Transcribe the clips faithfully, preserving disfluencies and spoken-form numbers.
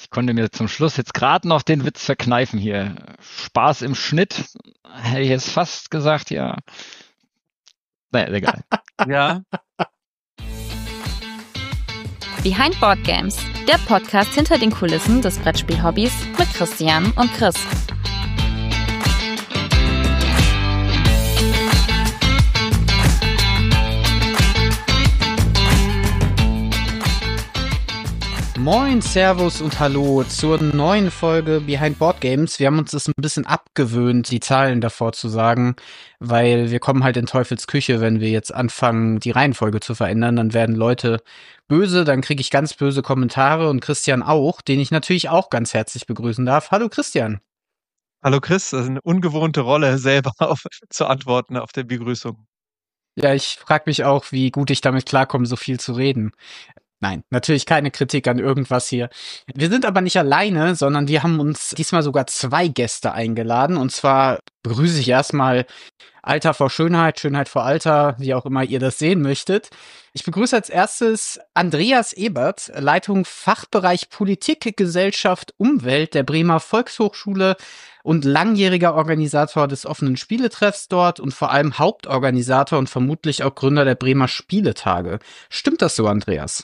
Ich konnte mir zum Schluss jetzt gerade noch den Witz verkneifen hier. Spaß im Schnitt, hätte ich jetzt fast gesagt, ja. Naja, egal. Ja. Behind Board Games, der Podcast hinter den Kulissen des Brettspiel-Hobbys mit Christian und Chris. Moin, Servus und Hallo zur neuen Folge Behind Board Games. Wir haben uns das ein bisschen abgewöhnt, die Zahlen davor zu sagen, weil wir kommen halt in Teufels Küche, wenn wir jetzt anfangen, die Reihenfolge zu verändern. Dann werden Leute böse, dann kriege ich ganz böse Kommentare und Christian auch, den ich natürlich auch ganz herzlich begrüßen darf. Hallo Christian. Hallo Chris, das ist eine ungewohnte Rolle, selber auf, zu antworten auf der Begrüßung. Ja, ich frage mich auch, wie gut ich damit klarkomme, so viel zu reden. Nein, natürlich keine Kritik an irgendwas hier. Wir sind aber nicht alleine, sondern wir haben uns diesmal sogar zwei Gäste eingeladen. Und zwar begrüße ich erstmal Alter vor Schönheit, Schönheit vor Alter, wie auch immer ihr das sehen möchtet. Ich begrüße als erstes Andreas Ebert, Leitung Fachbereich Politik, Gesellschaft, Umwelt der Bremer Volkshochschule und langjähriger Organisator des offenen Spieletreffs dort und vor allem Hauptorganisator und vermutlich auch Gründer der Bremer Spieletage. Stimmt das so, Andreas?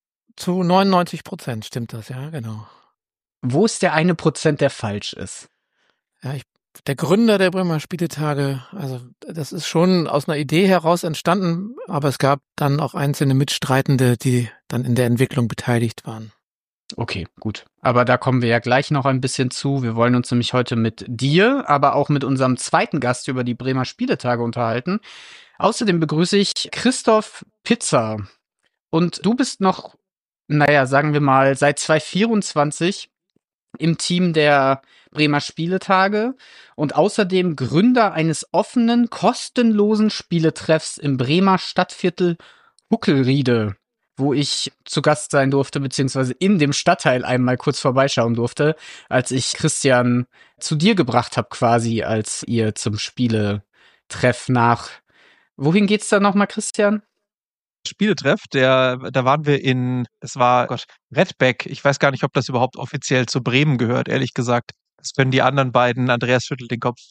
Zu neunundneunzig Prozent stimmt das, ja, genau. Wo ist der eine Prozent, der falsch ist? Ja, ich, der Gründer der Bremer Spieletage, also das ist schon aus einer Idee heraus entstanden, aber es gab dann auch einzelne Mitstreitende, die dann in der Entwicklung beteiligt waren. Okay, gut. Aber da kommen wir ja gleich noch ein bisschen zu. Wir wollen uns nämlich heute mit dir, aber auch mit unserem zweiten Gast über die Bremer Spieletage unterhalten. Außerdem begrüße ich Christoph Pitzer. Und du bist noch, naja, sagen wir mal, seit zwanzig vierundzwanzig im Team der Bremer Spieletage und außerdem Gründer eines offenen, kostenlosen Spieletreffs im Bremer Stadtviertel Huckelriede, wo ich zu Gast sein durfte, beziehungsweise in dem Stadtteil einmal kurz vorbeischauen durfte, als ich Christian zu dir gebracht habe quasi, als ihr zum Spieletreff nach... Wohin geht's da nochmal, Christian? Spieletreff, der, da waren wir in, es war, Gott, Redbeck. Ich weiß gar nicht, ob das überhaupt offiziell zu Bremen gehört, ehrlich gesagt. Das können die anderen beiden, Andreas schüttelt den Kopf.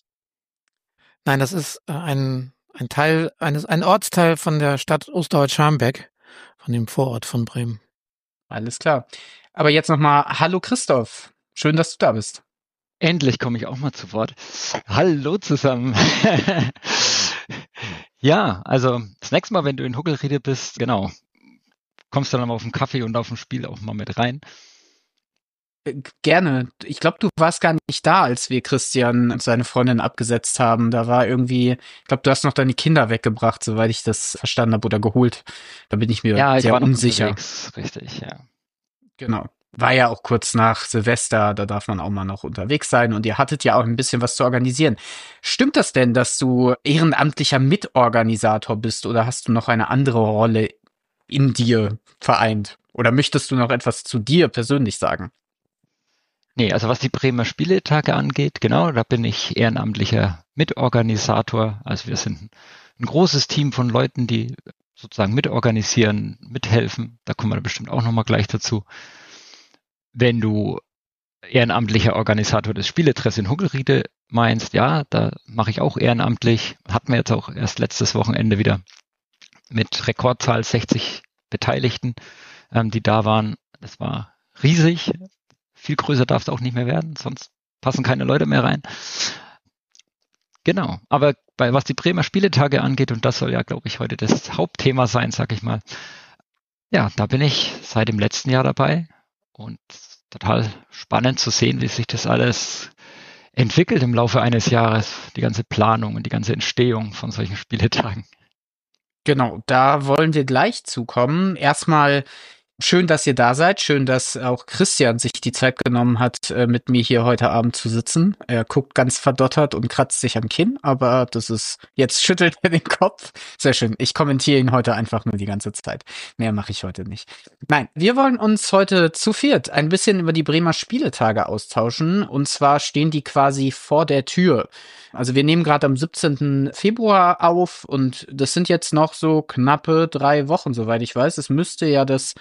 Nein, das ist äh, ein, ein Teil, eines, ein Ortsteil von der Stadt Osterholz-Scharmbeck, von dem Vorort von Bremen. Alles klar. Aber jetzt nochmal, hallo Christoph. Schön, dass du da bist. Endlich komme ich auch mal zu Wort. Hallo zusammen. Ja, also das nächste Mal, wenn du in Huckelriede bist, genau, kommst du dann mal auf den Kaffee und auf dem Spiel auch mal mit rein. Gerne. Ich glaube, du warst gar nicht da, als wir Christian und seine Freundin abgesetzt haben. Da war irgendwie, ich glaube, du hast noch deine Kinder weggebracht, soweit ich das verstanden habe, oder geholt. Da bin ich mir ja, ich sehr war noch unsicher. Unterwegs. Richtig, ja. Genau. War ja auch kurz nach Silvester, da darf man auch mal noch unterwegs sein und ihr hattet ja auch ein bisschen was zu organisieren. Stimmt das denn, dass du ehrenamtlicher Mitorganisator bist oder hast du noch eine andere Rolle in dir vereint? Oder möchtest du noch etwas zu dir persönlich sagen? Nee, also was die Bremer Spieletage angeht, genau, da bin ich ehrenamtlicher Mitorganisator. Also wir sind ein großes Team von Leuten, die sozusagen mitorganisieren, mithelfen. Da kommen wir bestimmt auch nochmal gleich dazu. Wenn du ehrenamtlicher Organisator des Spieletreffs in Huckelriede meinst, ja, da mache ich auch ehrenamtlich. Hatten wir jetzt auch erst letztes Wochenende wieder mit Rekordzahl sechzig Beteiligten, ähm, die da waren. Das war riesig. Viel größer darf es auch nicht mehr werden, sonst passen keine Leute mehr rein. Genau, aber bei was die Bremer Spieletage angeht, und das soll ja, glaube ich, heute das Hauptthema sein, sag ich mal. Ja, da bin ich seit dem letzten Jahr dabei. Und total spannend zu sehen, wie sich das alles entwickelt im Laufe eines Jahres, die ganze Planung und die ganze Entstehung von solchen Spieletagen. Genau, da wollen wir gleich zukommen. Erstmal schön, dass ihr da seid. Schön, dass auch Christian sich die Zeit genommen hat, mit mir hier heute Abend zu sitzen. Er guckt ganz verdottert und kratzt sich am Kinn, aber das ist, jetzt schüttelt er den Kopf. Sehr schön. Ich kommentiere ihn heute einfach nur die ganze Zeit. Mehr mache ich heute nicht. Nein, wir wollen uns heute zu viert ein bisschen über die Bremer Spieletage austauschen. Und zwar stehen die quasi vor der Tür. Also wir nehmen gerade am siebzehnten Februar auf und das sind jetzt noch so knappe drei Wochen, soweit ich weiß. Es müsste ja das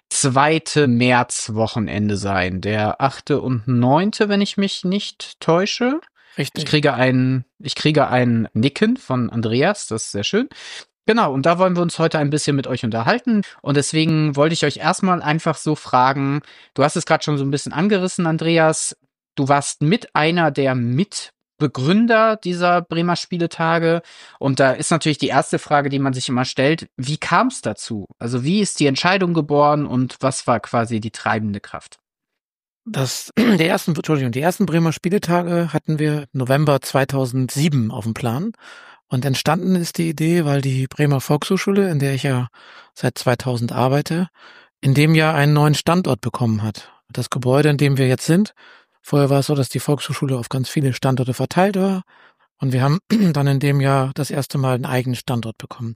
zweite Märzwochenende sein. Der achte und neunte, wenn ich mich nicht täusche. Richtig. Ich kriege ein, ich kriege ein Nicken von Andreas, das ist sehr schön. Genau, und da wollen wir uns heute ein bisschen mit euch unterhalten. Und deswegen wollte ich euch erstmal einfach so fragen, du hast es gerade schon so ein bisschen angerissen, Andreas. Du warst mit einer der Mitbegründer dieser Bremer Spieletage. Und da ist natürlich die erste Frage, die man sich immer stellt, wie kam es dazu? Also wie ist die Entscheidung geboren und was war quasi die treibende Kraft? Das, der ersten, Entschuldigung, die ersten Bremer Spieletage hatten wir November zweitausendsieben auf dem Plan. Und entstanden ist die Idee, weil die Bremer Volkshochschule, in der ich ja seit zweitausend arbeite, in dem Jahr einen neuen Standort bekommen hat. Das Gebäude, in dem wir jetzt sind, vorher war es so, dass die Volkshochschule auf ganz viele Standorte verteilt war. Und wir haben dann in dem Jahr das erste Mal einen eigenen Standort bekommen.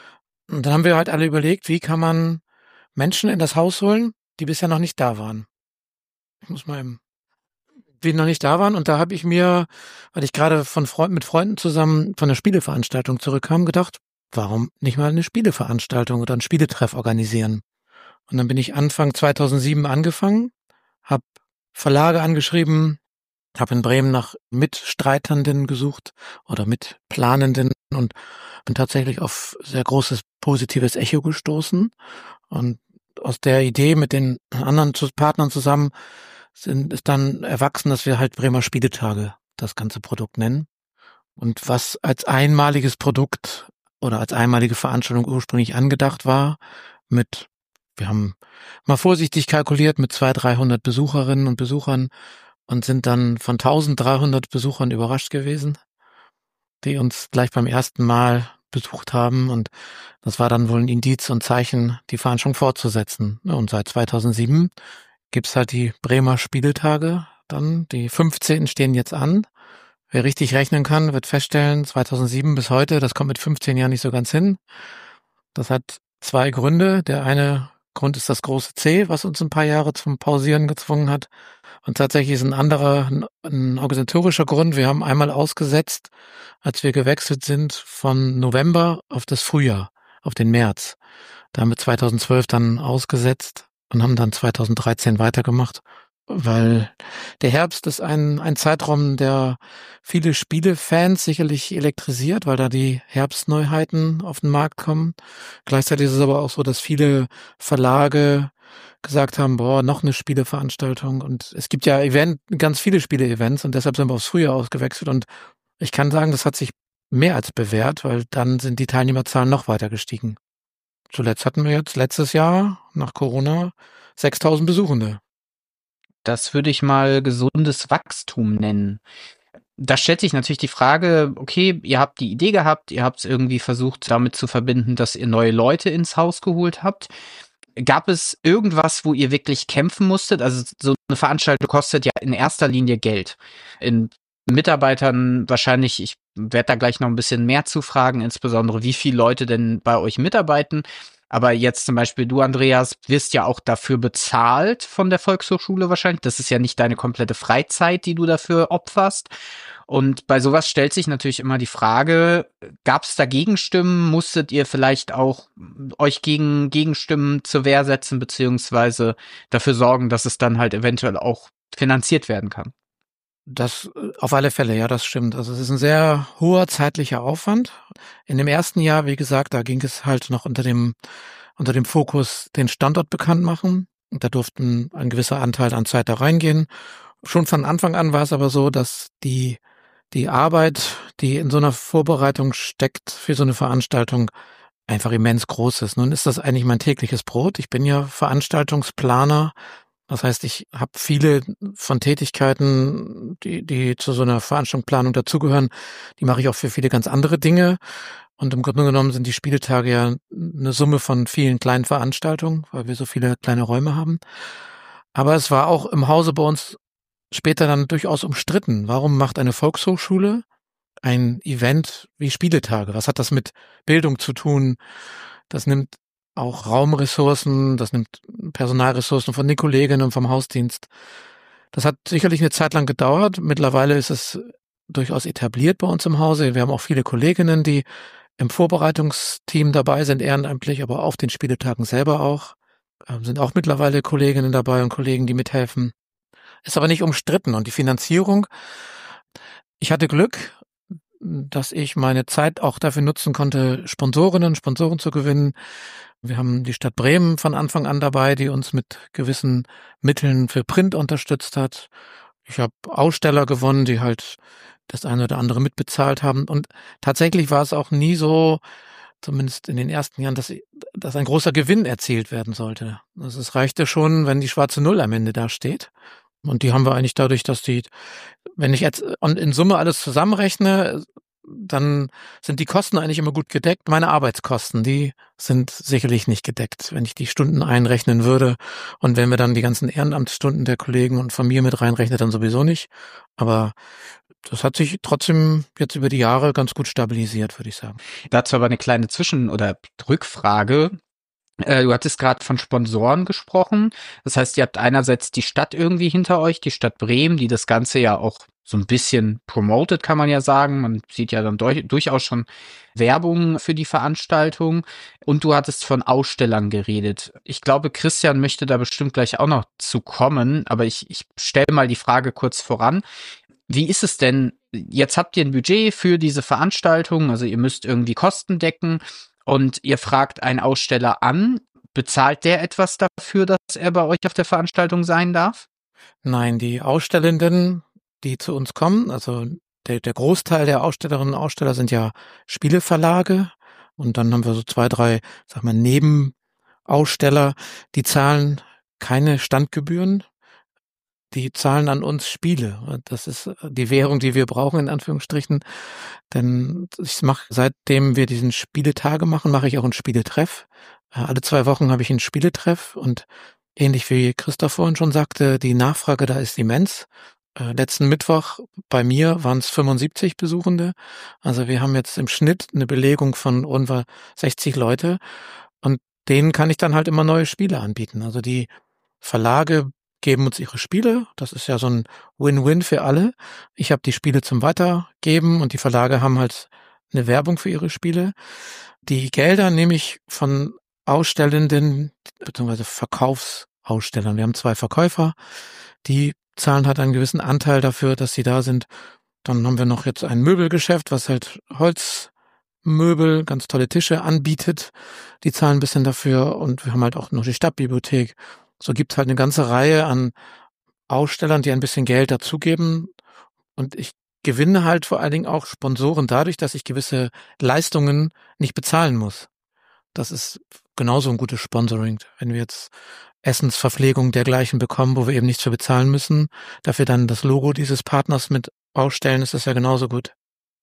Und dann haben wir halt alle überlegt, wie kann man Menschen in das Haus holen, die bisher noch nicht da waren. Ich muss mal eben, die noch nicht da waren. Und da habe ich mir, weil ich gerade von Freunden, mit Freunden zusammen von der Spieleveranstaltung zurückkam, gedacht, warum nicht mal eine Spieleveranstaltung oder einen Spieletreff organisieren? Und dann bin ich Anfang zweitausendsieben angefangen, habe Verlage angeschrieben, habe in Bremen nach Mitstreitenden gesucht oder Mitplanenden und bin tatsächlich auf sehr großes positives Echo gestoßen. Und aus der Idee mit den anderen Partnern zusammen sind, ist dann erwachsen, dass wir halt Bremer Spieletage das ganze Produkt nennen. Und was als einmaliges Produkt oder als einmalige Veranstaltung ursprünglich angedacht war, mit, wir haben mal vorsichtig kalkuliert, mit zweihundert, dreihundert Besucherinnen und Besuchern und sind dann von eintausenddreihundert Besuchern überrascht gewesen, die uns gleich beim ersten Mal besucht haben. Und das war dann wohl ein Indiz und Zeichen, die Veranstaltung fortzusetzen. Und seit zweitausendsieben gibt's halt die Bremer Spieletage dann. Die fünfzehnten stehen jetzt an. Wer richtig rechnen kann, wird feststellen, zweitausendsieben bis heute, das kommt mit fünfzehn Jahren nicht so ganz hin. Das hat zwei Gründe. Der eine Grund ist das große C, was uns ein paar Jahre zum Pausieren gezwungen hat. Und tatsächlich ist ein anderer, ein, ein organisatorischer Grund. Wir haben einmal ausgesetzt, als wir gewechselt sind von November auf das Frühjahr, auf den März. Da haben wir zweitausendzwölf dann ausgesetzt und haben dann zweitausenddreizehn weitergemacht, weil der Herbst ist ein, ein Zeitraum, der viele Spielefans sicherlich elektrisiert, weil da die Herbstneuheiten auf den Markt kommen. Gleichzeitig ist es aber auch so, dass viele Verlage gesagt haben, boah, noch eine Spieleveranstaltung. Und es gibt ja Event, ganz viele Spiele-Events und deshalb sind wir aufs Frühjahr ausgewechselt. Und ich kann sagen, das hat sich mehr als bewährt, weil dann sind die Teilnehmerzahlen noch weiter gestiegen. Zuletzt hatten wir jetzt letztes Jahr nach Corona sechstausend Besuchende. Das würde ich mal gesundes Wachstum nennen. Da stellt sich natürlich die Frage, okay, ihr habt die Idee gehabt, ihr habt es irgendwie versucht damit zu verbinden, dass ihr neue Leute ins Haus geholt habt. Gab es irgendwas, wo ihr wirklich kämpfen musstet? Also so eine Veranstaltung kostet ja in erster Linie Geld. In Mitarbeitern wahrscheinlich, ich werde da gleich noch ein bisschen mehr zu fragen, insbesondere wie viele Leute denn bei euch mitarbeiten. Aber jetzt zum Beispiel du, Andreas, wirst ja auch dafür bezahlt von der Volkshochschule wahrscheinlich. Das ist ja nicht deine komplette Freizeit, die du dafür opferst. Und bei sowas stellt sich natürlich immer die Frage, gab es da Gegenstimmen? Musstet ihr vielleicht auch euch gegen Gegenstimmen zur Wehr setzen, beziehungsweise dafür sorgen, dass es dann halt eventuell auch finanziert werden kann? Das auf alle Fälle, ja, das stimmt. Also es ist ein sehr hoher zeitlicher Aufwand. In dem ersten Jahr, wie gesagt, da ging es halt noch unter dem unter dem Fokus den Standort bekannt machen. Und da durften ein gewisser Anteil an Zeit da reingehen. Schon von Anfang an war es aber so, dass die die Arbeit, die in so einer Vorbereitung steckt für so eine Veranstaltung, einfach immens groß ist. Nun ist das eigentlich mein tägliches Brot. Ich bin ja Veranstaltungsplaner. Das heißt, ich habe viele von Tätigkeiten, die die zu so einer Veranstaltungsplanung dazugehören, die mache ich auch für viele ganz andere Dinge. Und im Grunde genommen sind die Spieletage ja eine Summe von vielen kleinen Veranstaltungen, weil wir so viele kleine Räume haben. Aber es war auch im Hause bei uns später dann durchaus umstritten. Warum macht eine Volkshochschule ein Event wie Spieletage? Was hat das mit Bildung zu tun? Das nimmt auch Raumressourcen, das nimmt Personalressourcen von den Kolleginnen und vom Hausdienst. Das hat sicherlich eine Zeit lang gedauert. Mittlerweile ist es durchaus etabliert bei uns im Hause. Wir haben auch viele Kolleginnen, die im Vorbereitungsteam dabei sind, ehrenamtlich, aber auf den Spieletagen selber auch. Ähm, sind auch mittlerweile Kolleginnen dabei und Kollegen, die mithelfen. Ist aber nicht umstritten. Und die Finanzierung, ich hatte Glück, dass ich meine Zeit auch dafür nutzen konnte, Sponsorinnen, Sponsoren zu gewinnen. Wir haben die Stadt Bremen von Anfang an dabei, die uns mit gewissen Mitteln für Print unterstützt hat. Ich habe Aussteller gewonnen, die halt das eine oder andere mitbezahlt haben. Und tatsächlich war es auch nie so, zumindest in den ersten Jahren, dass, dass ein großer Gewinn erzielt werden sollte. Also es reichte schon, wenn die schwarze Null am Ende da steht. Und die haben wir eigentlich dadurch, dass die, wenn ich jetzt in Summe alles zusammenrechne, dann sind die Kosten eigentlich immer gut gedeckt. Meine Arbeitskosten, die sind sicherlich nicht gedeckt, wenn ich die Stunden einrechnen würde. Und wenn wir dann die ganzen Ehrenamtsstunden der Kollegen und von mir mit reinrechnen, dann sowieso nicht. Aber das hat sich trotzdem jetzt über die Jahre ganz gut stabilisiert, würde ich sagen. Dazu aber eine kleine Zwischen- oder Rückfrage. Du hattest gerade von Sponsoren gesprochen. Das heißt, ihr habt einerseits die Stadt irgendwie hinter euch, die Stadt Bremen, die das Ganze ja auch so ein bisschen promotet, kann man ja sagen. Man sieht ja dann durch, durchaus schon Werbung für die Veranstaltung. Und du hattest von Ausstellern geredet. Ich glaube, Christian möchte da bestimmt gleich auch noch zu kommen. Aber ich, ich stelle mal die Frage kurz voran. Wie ist es denn? Jetzt habt ihr ein Budget für diese Veranstaltung. Also ihr müsst irgendwie Kosten decken. Und ihr fragt einen Aussteller an, bezahlt der etwas dafür, dass er bei euch auf der Veranstaltung sein darf? Nein, die Ausstellenden, die zu uns kommen, also der, der Großteil der Ausstellerinnen und Aussteller sind ja Spieleverlage und dann haben wir so zwei, drei, sag mal, Nebenaussteller, die zahlen keine Standgebühren, die zahlen an uns Spiele. Das ist die Währung, die wir brauchen, in Anführungsstrichen. Denn ich mache, seitdem wir diesen Spieletage machen, mache ich auch einen Spieletreff. Alle zwei Wochen habe ich einen Spieletreff und ähnlich wie Christoph vorhin schon sagte, die Nachfrage da ist immens. Äh, letzten Mittwoch bei mir waren es fünfundsiebzig Besuchende. Also wir haben jetzt im Schnitt eine Belegung von ungefähr sechzig Leute und denen kann ich dann halt immer neue Spiele anbieten. Also die Verlage geben uns ihre Spiele. Das ist ja so ein Win-Win für alle. Ich habe die Spiele zum Weitergeben und die Verlage haben halt eine Werbung für ihre Spiele. Die Gelder nehme ich von Ausstellenden bzw. Verkaufsausstellern. Wir haben zwei Verkäufer, die zahlen halt einen gewissen Anteil dafür, dass sie da sind. Dann haben wir noch jetzt ein Möbelgeschäft, was halt Holzmöbel, ganz tolle Tische anbietet. Die zahlen ein bisschen dafür und wir haben halt auch noch die Stadtbibliothek. So gibt's halt eine ganze Reihe an Ausstellern, die ein bisschen Geld dazugeben. Und ich gewinne halt vor allen Dingen auch Sponsoren dadurch, dass ich gewisse Leistungen nicht bezahlen muss. Das ist genauso ein gutes Sponsoring. Wenn wir jetzt Essensverpflegung dergleichen bekommen, wo wir eben nichts für bezahlen müssen, dafür dann das Logo dieses Partners mit ausstellen, ist das ja genauso gut.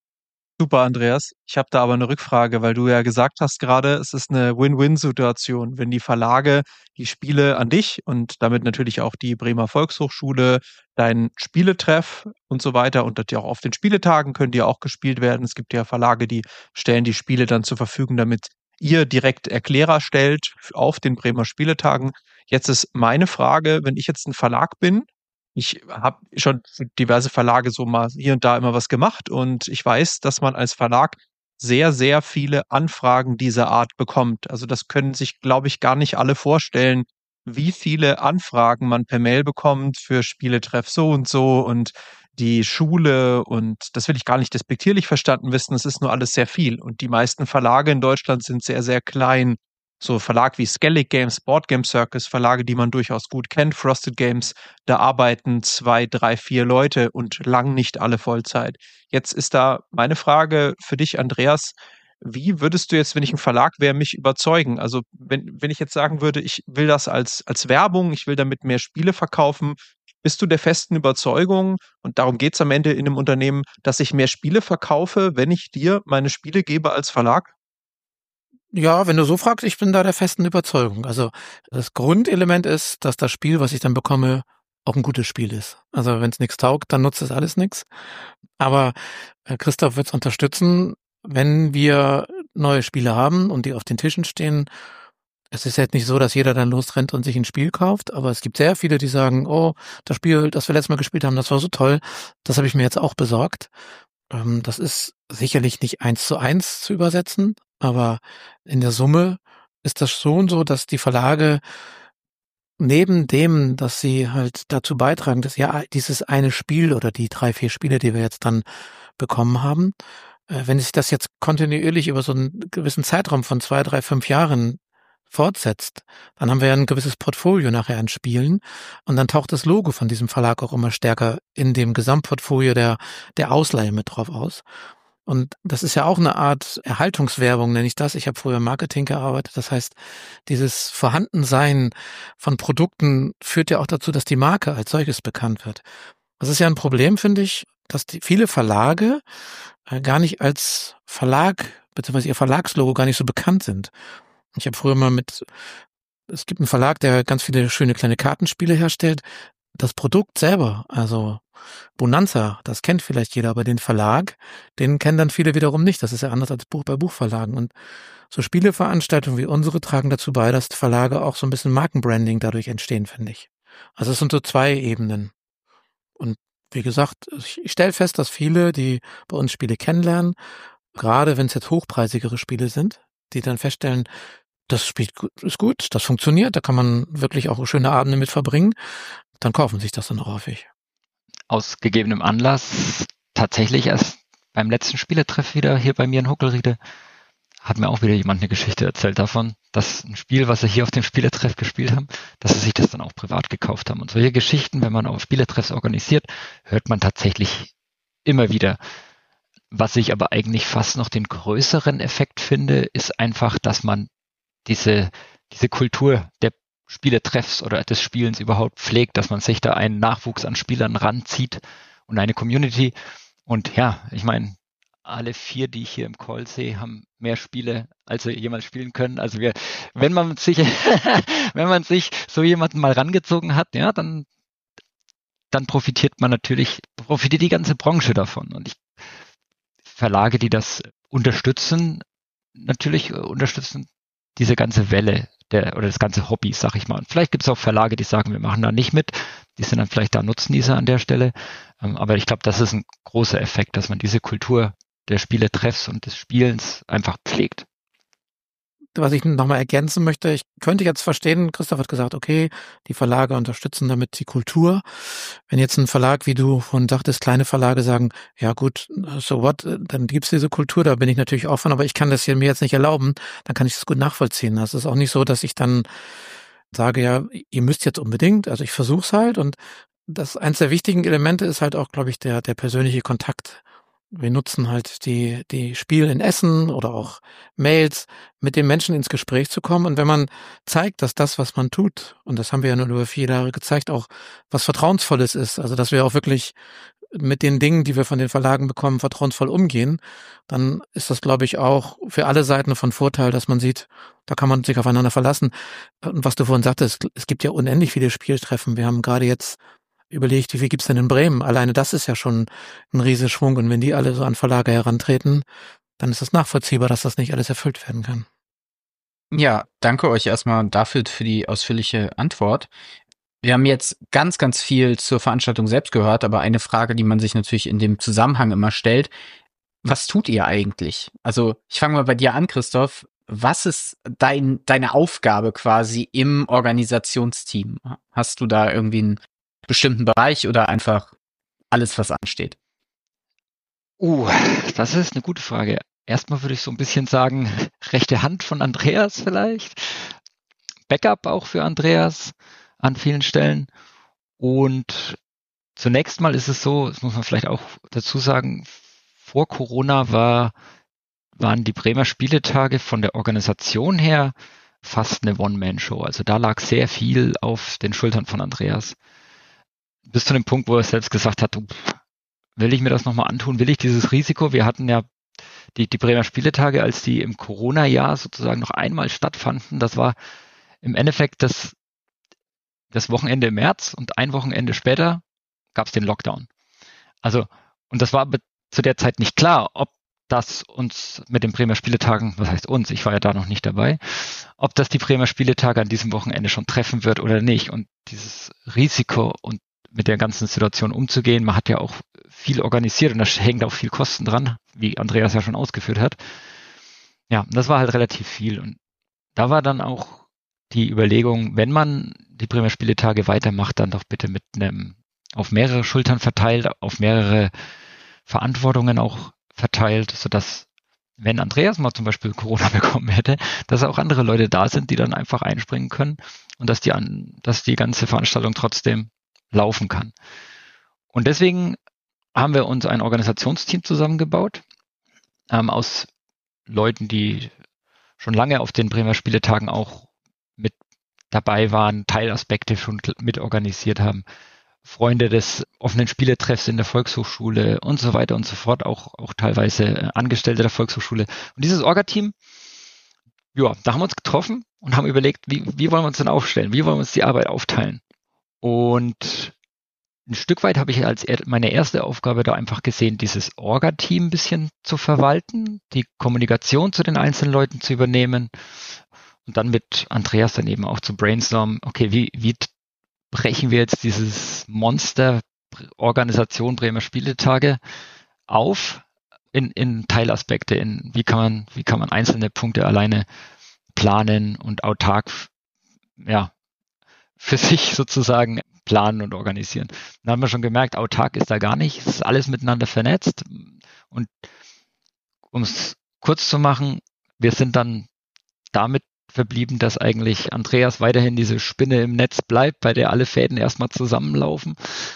Super, Andreas. Ich habe da aber eine Rückfrage, weil du ja gesagt hast gerade, es ist eine Win-Win-Situation, wenn die Verlage die Spiele an dich und damit natürlich auch die Bremer Volkshochschule, dein Spieletreff und so weiter und das ja auch auf den Spieletagen können die ja auch gespielt werden. Es gibt ja Verlage, die stellen die Spiele dann zur Verfügung, damit ihr direkt Erklärer stellt auf den Bremer Spieletagen. Jetzt ist meine Frage, wenn ich jetzt ein Verlag bin, ich habe schon für diverse Verlage so mal hier und da immer was gemacht und ich weiß, dass man als Verlag sehr, sehr viele Anfragen dieser Art bekommt. Also das können sich, glaube ich, gar nicht alle vorstellen, wie viele Anfragen man per Mail bekommt für Spieletreff so und so und die Schule und das will ich gar nicht despektierlich verstanden wissen, es ist nur alles sehr viel und die meisten Verlage in Deutschland sind sehr, sehr klein. So Verlag wie Skellig Games, Board Game Circus, Verlage, die man durchaus gut kennt, Frosted Games, da arbeiten zwei, drei, vier Leute und lang nicht alle Vollzeit. Jetzt ist da meine Frage für dich, Andreas, wie würdest du jetzt, wenn ich ein Verlag wäre, mich überzeugen? Also wenn, wenn ich jetzt sagen würde, ich will das als, als Werbung, ich will damit mehr Spiele verkaufen, bist du der festen Überzeugung, und darum geht es am Ende in einem Unternehmen, dass ich mehr Spiele verkaufe, wenn ich dir meine Spiele gebe als Verlag? Ja, wenn du so fragst, ich bin da der festen Überzeugung. Also das Grundelement ist, dass das Spiel, was ich dann bekomme, auch ein gutes Spiel ist. Also wenn es nichts taugt, dann nutzt es alles nichts. Aber äh, Christoph wird es unterstützen, wenn wir neue Spiele haben und die auf den Tischen stehen. Es ist jetzt nicht so, dass jeder dann losrennt und sich ein Spiel kauft, aber es gibt sehr viele, die sagen, oh, das Spiel, das wir letztes Mal gespielt haben, das war so toll, das habe ich mir jetzt auch besorgt. Ähm, das ist sicherlich nicht eins zu eins zu übersetzen, aber in der Summe ist das schon so, dass die Verlage neben dem, dass sie halt dazu beitragen, dass ja dieses eine Spiel oder die drei, vier Spiele, die wir jetzt dann bekommen haben, äh, wenn sich das jetzt kontinuierlich über so einen gewissen Zeitraum von zwei, drei, fünf Jahren fortsetzt, dann haben wir ja ein gewisses Portfolio nachher an Spielen und dann taucht das Logo von diesem Verlag auch immer stärker in dem Gesamtportfolio der, der Ausleihe mit drauf aus. Und das ist ja auch eine Art Erhaltungswerbung, nenne ich das. Ich habe früher im Marketing gearbeitet. Das heißt, dieses Vorhandensein von Produkten führt ja auch dazu, dass die Marke als solches bekannt wird. Das ist ja ein Problem, finde ich, dass die viele Verlage äh, gar nicht als Verlag, beziehungsweise ihr Verlagslogo gar nicht so bekannt sind. Ich habe früher mal mit, es gibt einen Verlag, der ganz viele schöne kleine Kartenspiele herstellt. Das Produkt selber, also Bonanza, das kennt vielleicht jeder, aber den Verlag, den kennen dann viele wiederum nicht. Das ist ja anders als Buch bei Buchverlagen. Und so Spieleveranstaltungen wie unsere tragen dazu bei, dass Verlage auch so ein bisschen Markenbranding dadurch entstehen, finde ich. Also es sind so zwei Ebenen. Und wie gesagt, ich stelle fest, dass viele, die bei uns Spiele kennenlernen, gerade wenn es jetzt hochpreisigere Spiele sind, die dann feststellen, das Spiel ist gut, das funktioniert, da kann man wirklich auch schöne Abende mit verbringen, dann kaufen sich das dann auch häufig. Aus gegebenem Anlass, tatsächlich erst beim letzten Spieletreff wieder hier bei mir in Huckelriede, hat mir auch wieder jemand eine Geschichte erzählt davon, dass ein Spiel, was sie hier auf dem Spieletreff gespielt haben, dass sie sich das dann auch privat gekauft haben. Und solche Geschichten, wenn man auf Spieletreffs organisiert, hört man tatsächlich immer wieder. Was ich aber eigentlich fast noch den größeren Effekt finde, ist einfach, dass man diese, diese Kultur der Spieletreffs oder des Spielens überhaupt pflegt, dass man sich da einen Nachwuchs an Spielern ranzieht und eine Community. Und ja, ich meine, alle vier, die ich hier im Call sehe, haben mehr Spiele, als wir jemals spielen können. Also wir, wenn man sich, wenn man sich so jemanden mal rangezogen hat, ja, dann, dann profitiert man natürlich, profitiert die ganze Branche davon. Und ich Verlage, die das unterstützen, natürlich unterstützen diese ganze Welle der oder das ganze Hobby, sag ich mal. Und vielleicht gibt es auch Verlage, die sagen, wir machen da nicht mit. Die sind dann vielleicht da Nutznießer an der Stelle. Aber ich glaube, das ist ein großer Effekt, dass man diese Kultur der Spieletreffs und des Spielens einfach pflegt. Was ich nochmal ergänzen möchte, ich könnte jetzt verstehen, Christoph hat gesagt, okay, die Verlage unterstützen damit die Kultur. Wenn jetzt ein Verlag, wie du von sagtest, kleine Verlage sagen, ja gut, so what, dann gibt's diese Kultur, da bin ich natürlich offen, aber ich kann das hier mir jetzt nicht erlauben, dann kann ich das gut nachvollziehen. Das ist auch nicht so, dass ich dann sage, ja, ihr müsst jetzt unbedingt, also ich versuch's halt und das eins der wichtigen Elemente ist halt auch, glaube ich, der der persönliche Kontakt. Wir nutzen halt die, die Spiele in Essen oder auch Mails, mit den Menschen ins Gespräch zu kommen. Und wenn man zeigt, dass das, was man tut, und das haben wir ja nur über vier Jahre gezeigt, auch was Vertrauensvolles ist, also dass wir auch wirklich mit den Dingen, die wir von den Verlagen bekommen, vertrauensvoll umgehen, dann ist das, glaube ich, auch für alle Seiten von Vorteil, dass man sieht, da kann man sich aufeinander verlassen. Und was du vorhin sagtest, es gibt ja unendlich viele Spieltreffen. Wir haben gerade jetzt überlegt, wie viel gibt's denn in Bremen? Alleine das ist ja schon ein Riesenschwung. Und wenn die alle so an Verlage herantreten, dann ist es nachvollziehbar, dass das nicht alles erfüllt werden kann. Ja, danke euch erstmal dafür für die ausführliche Antwort. Wir haben jetzt ganz, ganz viel zur Veranstaltung selbst gehört, aber eine Frage, die man sich natürlich in dem Zusammenhang immer stellt, was tut ihr eigentlich? Also ich fange mal bei dir an, Christoph. Was ist dein, deine Aufgabe quasi im Organisationsteam? Hast du da irgendwie einen bestimmten Bereich oder einfach alles, was ansteht? Uh, das ist eine gute Frage. Erstmal würde ich so ein bisschen sagen, rechte Hand von Andreas vielleicht. Backup auch für Andreas an vielen Stellen. Und zunächst mal ist es so, das muss man vielleicht auch dazu sagen, vor Corona war, waren die Bremer Spieletage von der Organisation her fast eine One-Man-Show. Also da lag sehr viel auf den Schultern von Andreas. Bis zu dem Punkt, wo er selbst gesagt hat, will ich mir das nochmal antun, will ich dieses Risiko? Wir hatten ja die, die Bremer Spieletage, als die im Corona-Jahr sozusagen noch einmal stattfanden. Das war im Endeffekt das, das Wochenende im März und ein Wochenende später gab es den Lockdown. Also, und das war aber zu der Zeit nicht klar, ob das uns mit den Bremer Spieletagen, was heißt uns, ich war ja da noch nicht dabei, ob das die Bremer Spieletage an diesem Wochenende schon treffen wird oder nicht. Und dieses Risiko und mit der ganzen Situation umzugehen, man hat ja auch viel organisiert und da hängt auch viel Kosten dran, wie Andreas ja schon ausgeführt hat. Ja, das war halt relativ viel und da war dann auch die Überlegung, wenn man die Bremer Spieletage weitermacht, dann doch bitte mit einem auf mehrere Schultern verteilt, auf mehrere Verantwortungen auch verteilt, sodass, wenn Andreas mal zum Beispiel Corona bekommen hätte, dass auch andere Leute da sind, die dann einfach einspringen können und dass die, an, dass die ganze Veranstaltung trotzdem laufen kann. Und deswegen haben wir uns ein Organisationsteam zusammengebaut, ähm, aus Leuten, die schon lange auf den Bremer Spieletagen auch mit dabei waren, Teilaspekte schon mitorganisiert haben, Freunde des offenen Spieletreffs in der Volkshochschule und so weiter und so fort, auch, auch teilweise Angestellte der Volkshochschule. Und dieses Orga-Team, ja, da haben wir uns getroffen und haben überlegt, wie, wie wollen wir uns denn aufstellen? Wie wollen wir uns die Arbeit aufteilen? Und ein Stück weit habe ich als er, meine erste Aufgabe da einfach gesehen, dieses Orga-Team ein bisschen zu verwalten, die Kommunikation zu den einzelnen Leuten zu übernehmen und dann mit Andreas dann eben auch zu brainstormen, okay, wie, wie brechen wir jetzt dieses Monster-Organisation Bremer Spieletage auf in, in Teilaspekte, in wie kann man, wie kann man einzelne Punkte alleine planen und autark, ja, für sich sozusagen planen und organisieren. Dann haben wir schon gemerkt, autark ist da gar nicht, es ist alles miteinander vernetzt. Und um es kurz zu machen, wir sind dann damit verblieben, dass eigentlich Andreas weiterhin diese Spinne im Netz bleibt, bei der alle Fäden erstmal zusammenlaufen.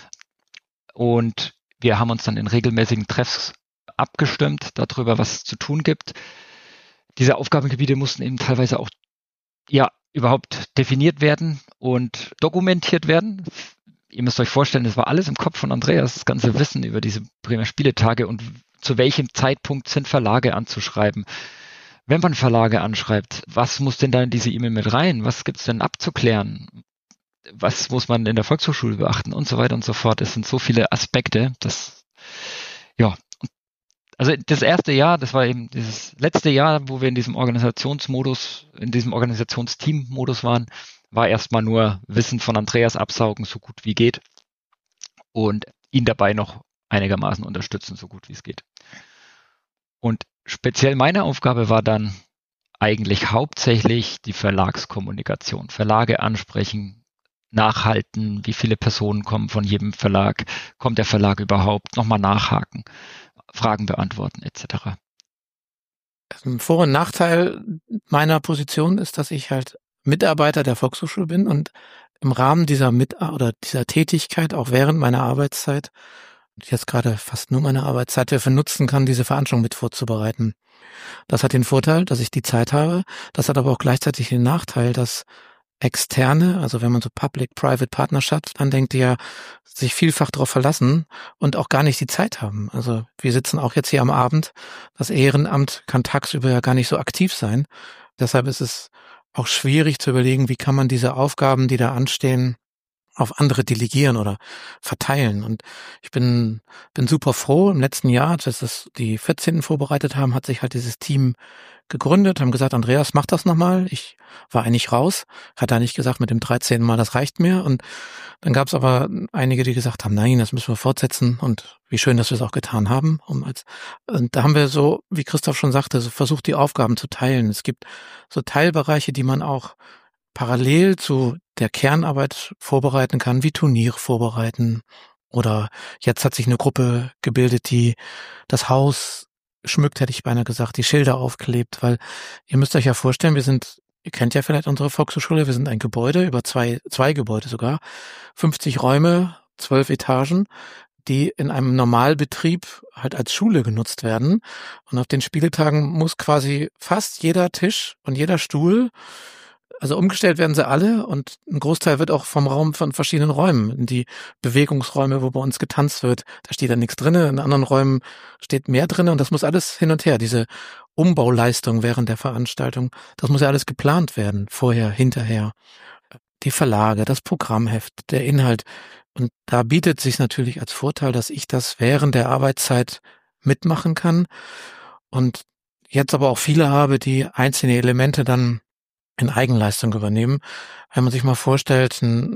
Und wir haben uns dann in regelmäßigen Treffs abgestimmt darüber, was es zu tun gibt. Diese Aufgabengebiete mussten eben teilweise auch ja überhaupt definiert werden und dokumentiert werden. Ihr müsst euch vorstellen, das war alles im Kopf von Andreas, das ganze Wissen über diese Bremer Spieletage und zu welchem Zeitpunkt sind Verlage anzuschreiben. Wenn man Verlage anschreibt, was muss denn da in diese E-Mail mit rein? Was gibt es denn abzuklären? Was muss man in der Volkshochschule beachten? Und so weiter und so fort. Es sind so viele Aspekte, dass, ja, also das erste Jahr, das war eben dieses letzte Jahr, wo wir in diesem Organisationsmodus, in diesem Organisationsteam-Modus waren, war erstmal nur Wissen von Andreas absaugen, so gut wie geht und ihn dabei noch einigermaßen unterstützen, so gut wie es geht. Und speziell meine Aufgabe war dann eigentlich hauptsächlich die Verlagskommunikation. Verlage ansprechen, nachhalten, wie viele Personen kommen von jedem Verlag, kommt der Verlag überhaupt, nochmal nachhaken, Fragen beantworten et cetera. Ein Vor- und Nachteil meiner Position ist, dass ich halt Mitarbeiter der Volkshochschule bin und im Rahmen dieser Mit- oder dieser Tätigkeit, auch während meiner Arbeitszeit, jetzt gerade fast nur meine Arbeitszeit dafür nutzen kann, diese Veranstaltung mit vorzubereiten. Das hat den Vorteil, dass ich die Zeit habe. Das hat aber auch gleichzeitig den Nachteil, dass Externe, also wenn man so Public-Private Partnerschaft andenkt, die ja sich vielfach darauf verlassen und auch gar nicht die Zeit haben. Also wir sitzen auch jetzt hier am Abend. Das Ehrenamt kann tagsüber ja gar nicht so aktiv sein. Deshalb ist es auch schwierig zu überlegen, wie kann man diese Aufgaben, die da anstehen, auf andere delegieren oder verteilen. Und ich bin bin super froh. Im letzten Jahr, als wir das die vierzehnten vorbereitet haben, hat sich halt dieses Team gegründet, haben gesagt, Andreas, mach das nochmal. Ich war eigentlich raus, hat da nicht gesagt, mit dem dreizehnten Mal, das reicht mir. Und dann gab es aber einige, die gesagt haben, nein, das müssen wir fortsetzen. Und wie schön, dass wir es auch getan haben. Um als, und da haben wir so, wie Christoph schon sagte, so versucht, die Aufgaben zu teilen. Es gibt so Teilbereiche, die man auch parallel zu der Kernarbeit vorbereiten kann, wie Turniere vorbereiten. Oder jetzt hat sich eine Gruppe gebildet, die das Haus schmückt, hätte ich beinahe gesagt, die Schilder aufklebt, weil ihr müsst euch ja vorstellen, wir sind, ihr kennt ja vielleicht unsere Volkshochschule, wir sind ein Gebäude, über zwei, zwei Gebäude sogar, fünfzig Räume, zwölf Etagen, die in einem Normalbetrieb halt als Schule genutzt werden. Und auf den Spieletagen muss quasi fast jeder Tisch und jeder Stuhl, also umgestellt werden sie alle und ein Großteil wird auch vom Raum von verschiedenen Räumen, in die Bewegungsräume, wo bei uns getanzt wird, da steht dann nichts drin, in anderen Räumen steht mehr drin und das muss alles hin und her, diese Umbauleistung während der Veranstaltung, das muss ja alles geplant werden, vorher, hinterher. Die Verlage, das Programmheft, der Inhalt und da bietet sich natürlich als Vorteil, dass ich das während der Arbeitszeit mitmachen kann und jetzt aber auch viele habe, die einzelne Elemente dann in Eigenleistung übernehmen. Wenn man sich mal vorstellt,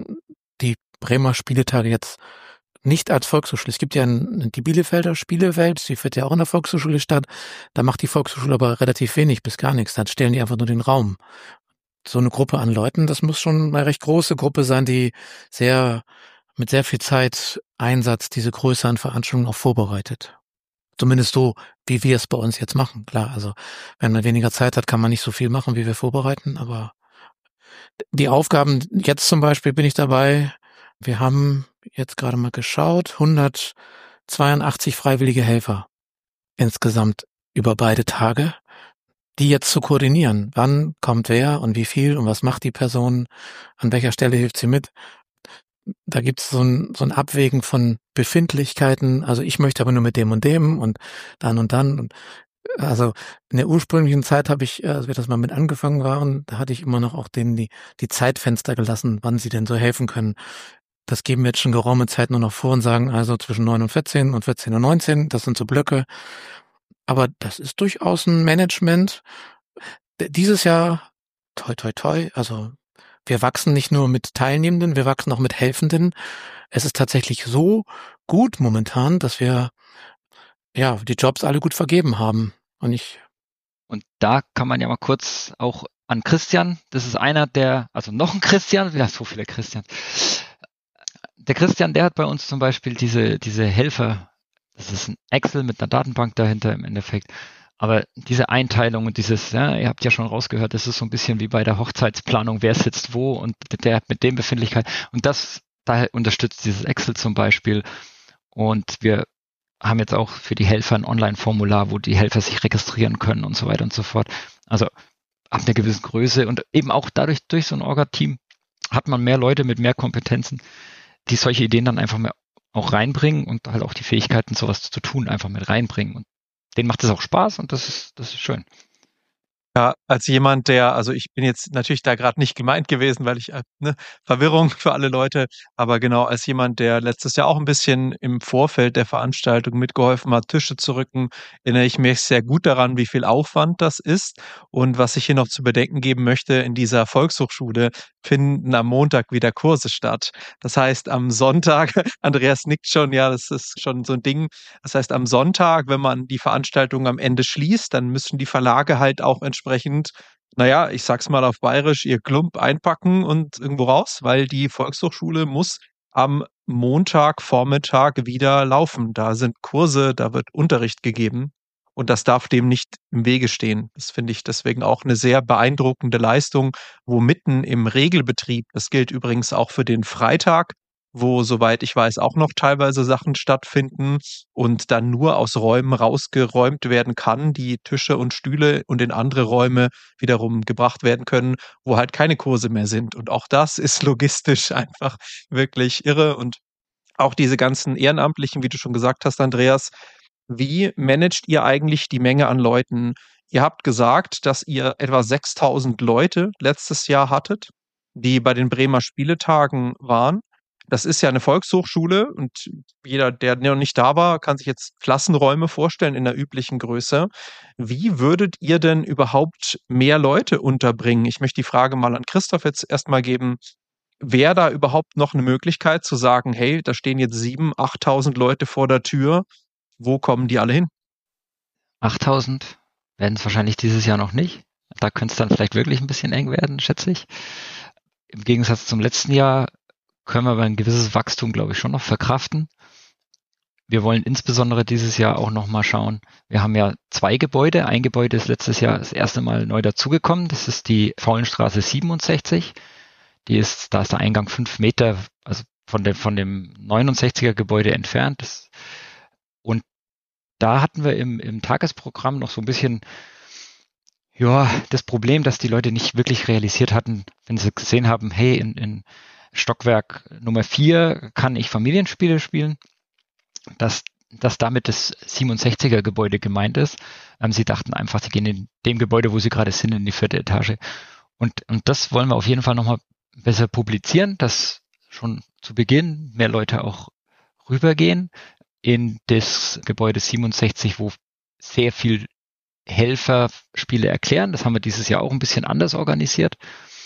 die Bremer Spieletage jetzt nicht als Volkshochschule. Es gibt ja die Bielefelder Spielewelt, die findet ja auch in der Volkshochschule statt. Da macht die Volkshochschule aber relativ wenig bis gar nichts. Da stellen die einfach nur den Raum. so eine Gruppe an Leuten, das muss schon eine recht große Gruppe sein, die sehr, mit sehr viel Zeit, Einsatz diese größeren Veranstaltungen auch vorbereitet. Zumindest so, wie wir es bei uns jetzt machen. Klar, also wenn man weniger Zeit hat, kann man nicht so viel machen, wie wir vorbereiten, aber die Aufgaben, jetzt zum Beispiel bin ich dabei, wir haben jetzt gerade mal geschaut, hundertzweiundachtzig freiwillige Helfer insgesamt über beide Tage, die jetzt zu koordinieren. Wann kommt wer und wie viel und was macht die Person, an welcher Stelle hilft sie mit. Da gibt es so ein, so ein Abwägen von Befindlichkeiten, also ich möchte aber nur mit dem und dem und dann und dann. Und also in der ursprünglichen Zeit habe ich, als wir das mal mit angefangen waren, da hatte ich immer noch auch denen die, die Zeitfenster gelassen, wann sie denn so helfen können. Das geben wir jetzt schon geraume Zeit nur noch vor und sagen also zwischen neun und vierzehn und vierzehn und neunzehn, das sind so Blöcke. Aber das ist durchaus ein Management. Dieses Jahr, toi toi toi, also wir wachsen nicht nur mit Teilnehmenden, wir wachsen auch mit Helfenden. Es ist tatsächlich so gut momentan, dass wir ja die Jobs alle gut vergeben haben. Und ich Und da kann man ja mal kurz auch an Christian, das ist einer der, also noch ein Christian, ja, so viele Christians. Der Christian, der hat bei uns zum Beispiel diese, diese Helfer, das ist ein Excel mit einer Datenbank dahinter im Endeffekt. Aber diese Einteilung und dieses, ja, ihr habt ja schon rausgehört, das ist so ein bisschen wie bei der Hochzeitsplanung, wer sitzt wo und der mit dem Befindlichkeit. Und das, da unterstützt dieses Excel zum Beispiel. Und wir haben jetzt auch für die Helfer ein Online-Formular, wo die Helfer sich registrieren können und so weiter und so fort. Also ab einer gewissen Größe und eben auch dadurch, durch so ein Orga-Team hat man mehr Leute mit mehr Kompetenzen, die solche Ideen dann einfach mehr auch reinbringen und halt auch die Fähigkeiten, sowas zu tun, einfach mit reinbringen. Und denen macht es auch Spaß und das ist, das ist schön. Ja, als jemand, der, also ich bin jetzt natürlich da gerade nicht gemeint gewesen, weil ich, äh, ne, Verwirrung für alle Leute, aber genau als jemand, der letztes Jahr auch ein bisschen im Vorfeld der Veranstaltung mitgeholfen hat, Tische zu rücken, erinnere ich mich sehr gut daran, wie viel Aufwand das ist. Und was ich hier noch zu bedenken geben möchte, in dieser Volkshochschule finden am Montag wieder Kurse statt. Das heißt, am Sonntag, Andreas nickt schon, ja, das ist schon so ein Ding. Das heißt, am Sonntag, wenn man die Veranstaltung am Ende schließt, dann müssen die Verlage halt auch entsprechend, naja, ich sag's mal auf Bayerisch, ihr Klump einpacken und irgendwo raus, weil die Volkshochschule muss am Montagvormittag wieder laufen. Da sind Kurse, da wird Unterricht gegeben. Und das darf dem nicht im Wege stehen. Das finde ich deswegen auch eine sehr beeindruckende Leistung, wo mitten im Regelbetrieb, das gilt übrigens auch für den Freitag, wo, soweit ich weiß, auch noch teilweise Sachen stattfinden und dann nur aus Räumen rausgeräumt werden kann, die Tische und Stühle und in andere Räume wiederum gebracht werden können, wo halt keine Kurse mehr sind. Und auch das ist logistisch einfach wirklich irre. Und auch diese ganzen Ehrenamtlichen, wie du schon gesagt hast, Andreas, wie managt ihr eigentlich die Menge an Leuten? Ihr habt gesagt, dass ihr etwa sechstausend Leute letztes Jahr hattet, die bei den Bremer Spieletagen waren. Das ist ja eine Volkshochschule und jeder, der noch nicht da war, kann sich jetzt Klassenräume vorstellen in der üblichen Größe. Wie würdet ihr denn überhaupt mehr Leute unterbringen? Ich möchte die Frage mal an Christoph jetzt erstmal geben. Wäre da überhaupt noch eine Möglichkeit zu sagen, hey, da stehen jetzt siebentausend, achttausend Leute vor der Tür, wo kommen die alle hin? achttausend werden es wahrscheinlich dieses Jahr noch nicht. Da könnte es dann vielleicht wirklich ein bisschen eng werden, schätze ich. Im Gegensatz zum letzten Jahr können wir aber ein gewisses Wachstum, glaube ich, schon noch verkraften. Wir wollen insbesondere dieses Jahr auch noch mal schauen. Wir haben ja zwei Gebäude. Ein Gebäude ist letztes Jahr das erste Mal neu dazugekommen. Das ist die Faulenstraße siebenundsechzig. Die ist, da ist der Eingang fünf Meter, also von dem, von dem neunundsechziger Gebäude entfernt. Das, und da hatten wir im, im Tagesprogramm noch so ein bisschen, ja, das Problem, dass die Leute nicht wirklich realisiert hatten, wenn sie gesehen haben, hey, in, in Stockwerk Nummer vier kann ich Familienspiele spielen, dass, dass damit das siebenundsechziger Gebäude gemeint ist. Ähm, sie dachten einfach, sie gehen in dem Gebäude, wo sie gerade sind, in die vierte Etage. Und, und das wollen wir auf jeden Fall nochmal besser publizieren, dass schon zu Beginn mehr Leute auch rübergehen in das Gebäude siebenundsechzig, wo sehr viel Helfer Spiele erklären. Das haben wir dieses Jahr auch ein bisschen anders organisiert.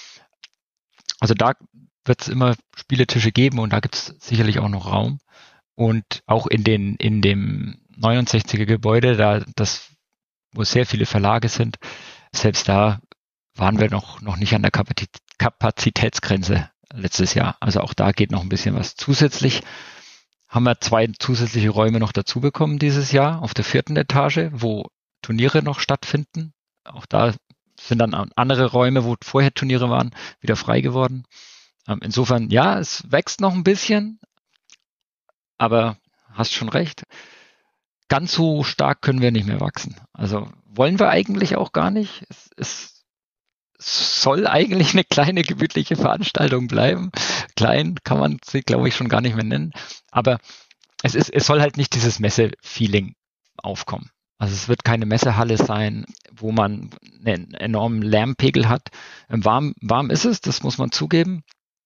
Also da wird es immer Spieletische geben und da gibt es sicherlich auch noch Raum. Und auch in den in dem neunundsechziger Gebäude, da das, wo sehr viele Verlage sind, selbst da waren wir noch, noch nicht an der Kapazitätsgrenze letztes Jahr. Also auch da geht noch ein bisschen was. Zusätzlich haben wir zwei zusätzliche Räume noch dazu bekommen dieses Jahr auf der vierten Etage, wo Turniere noch stattfinden. Auch da sind dann andere Räume, wo vorher Turniere waren, wieder frei geworden. Insofern, ja, es wächst noch ein bisschen, aber hast schon recht. Ganz so stark können wir nicht mehr wachsen. Also wollen wir eigentlich auch gar nicht. Es, es soll eigentlich eine kleine, gemütliche Veranstaltung bleiben. Klein kann man sie, glaube ich, schon gar nicht mehr nennen. Aber es ist, es soll halt nicht dieses Messe-Feeling aufkommen. Also es wird keine Messehalle sein, wo man einen enormen Lärmpegel hat. Warm, warm ist es, das muss man zugeben.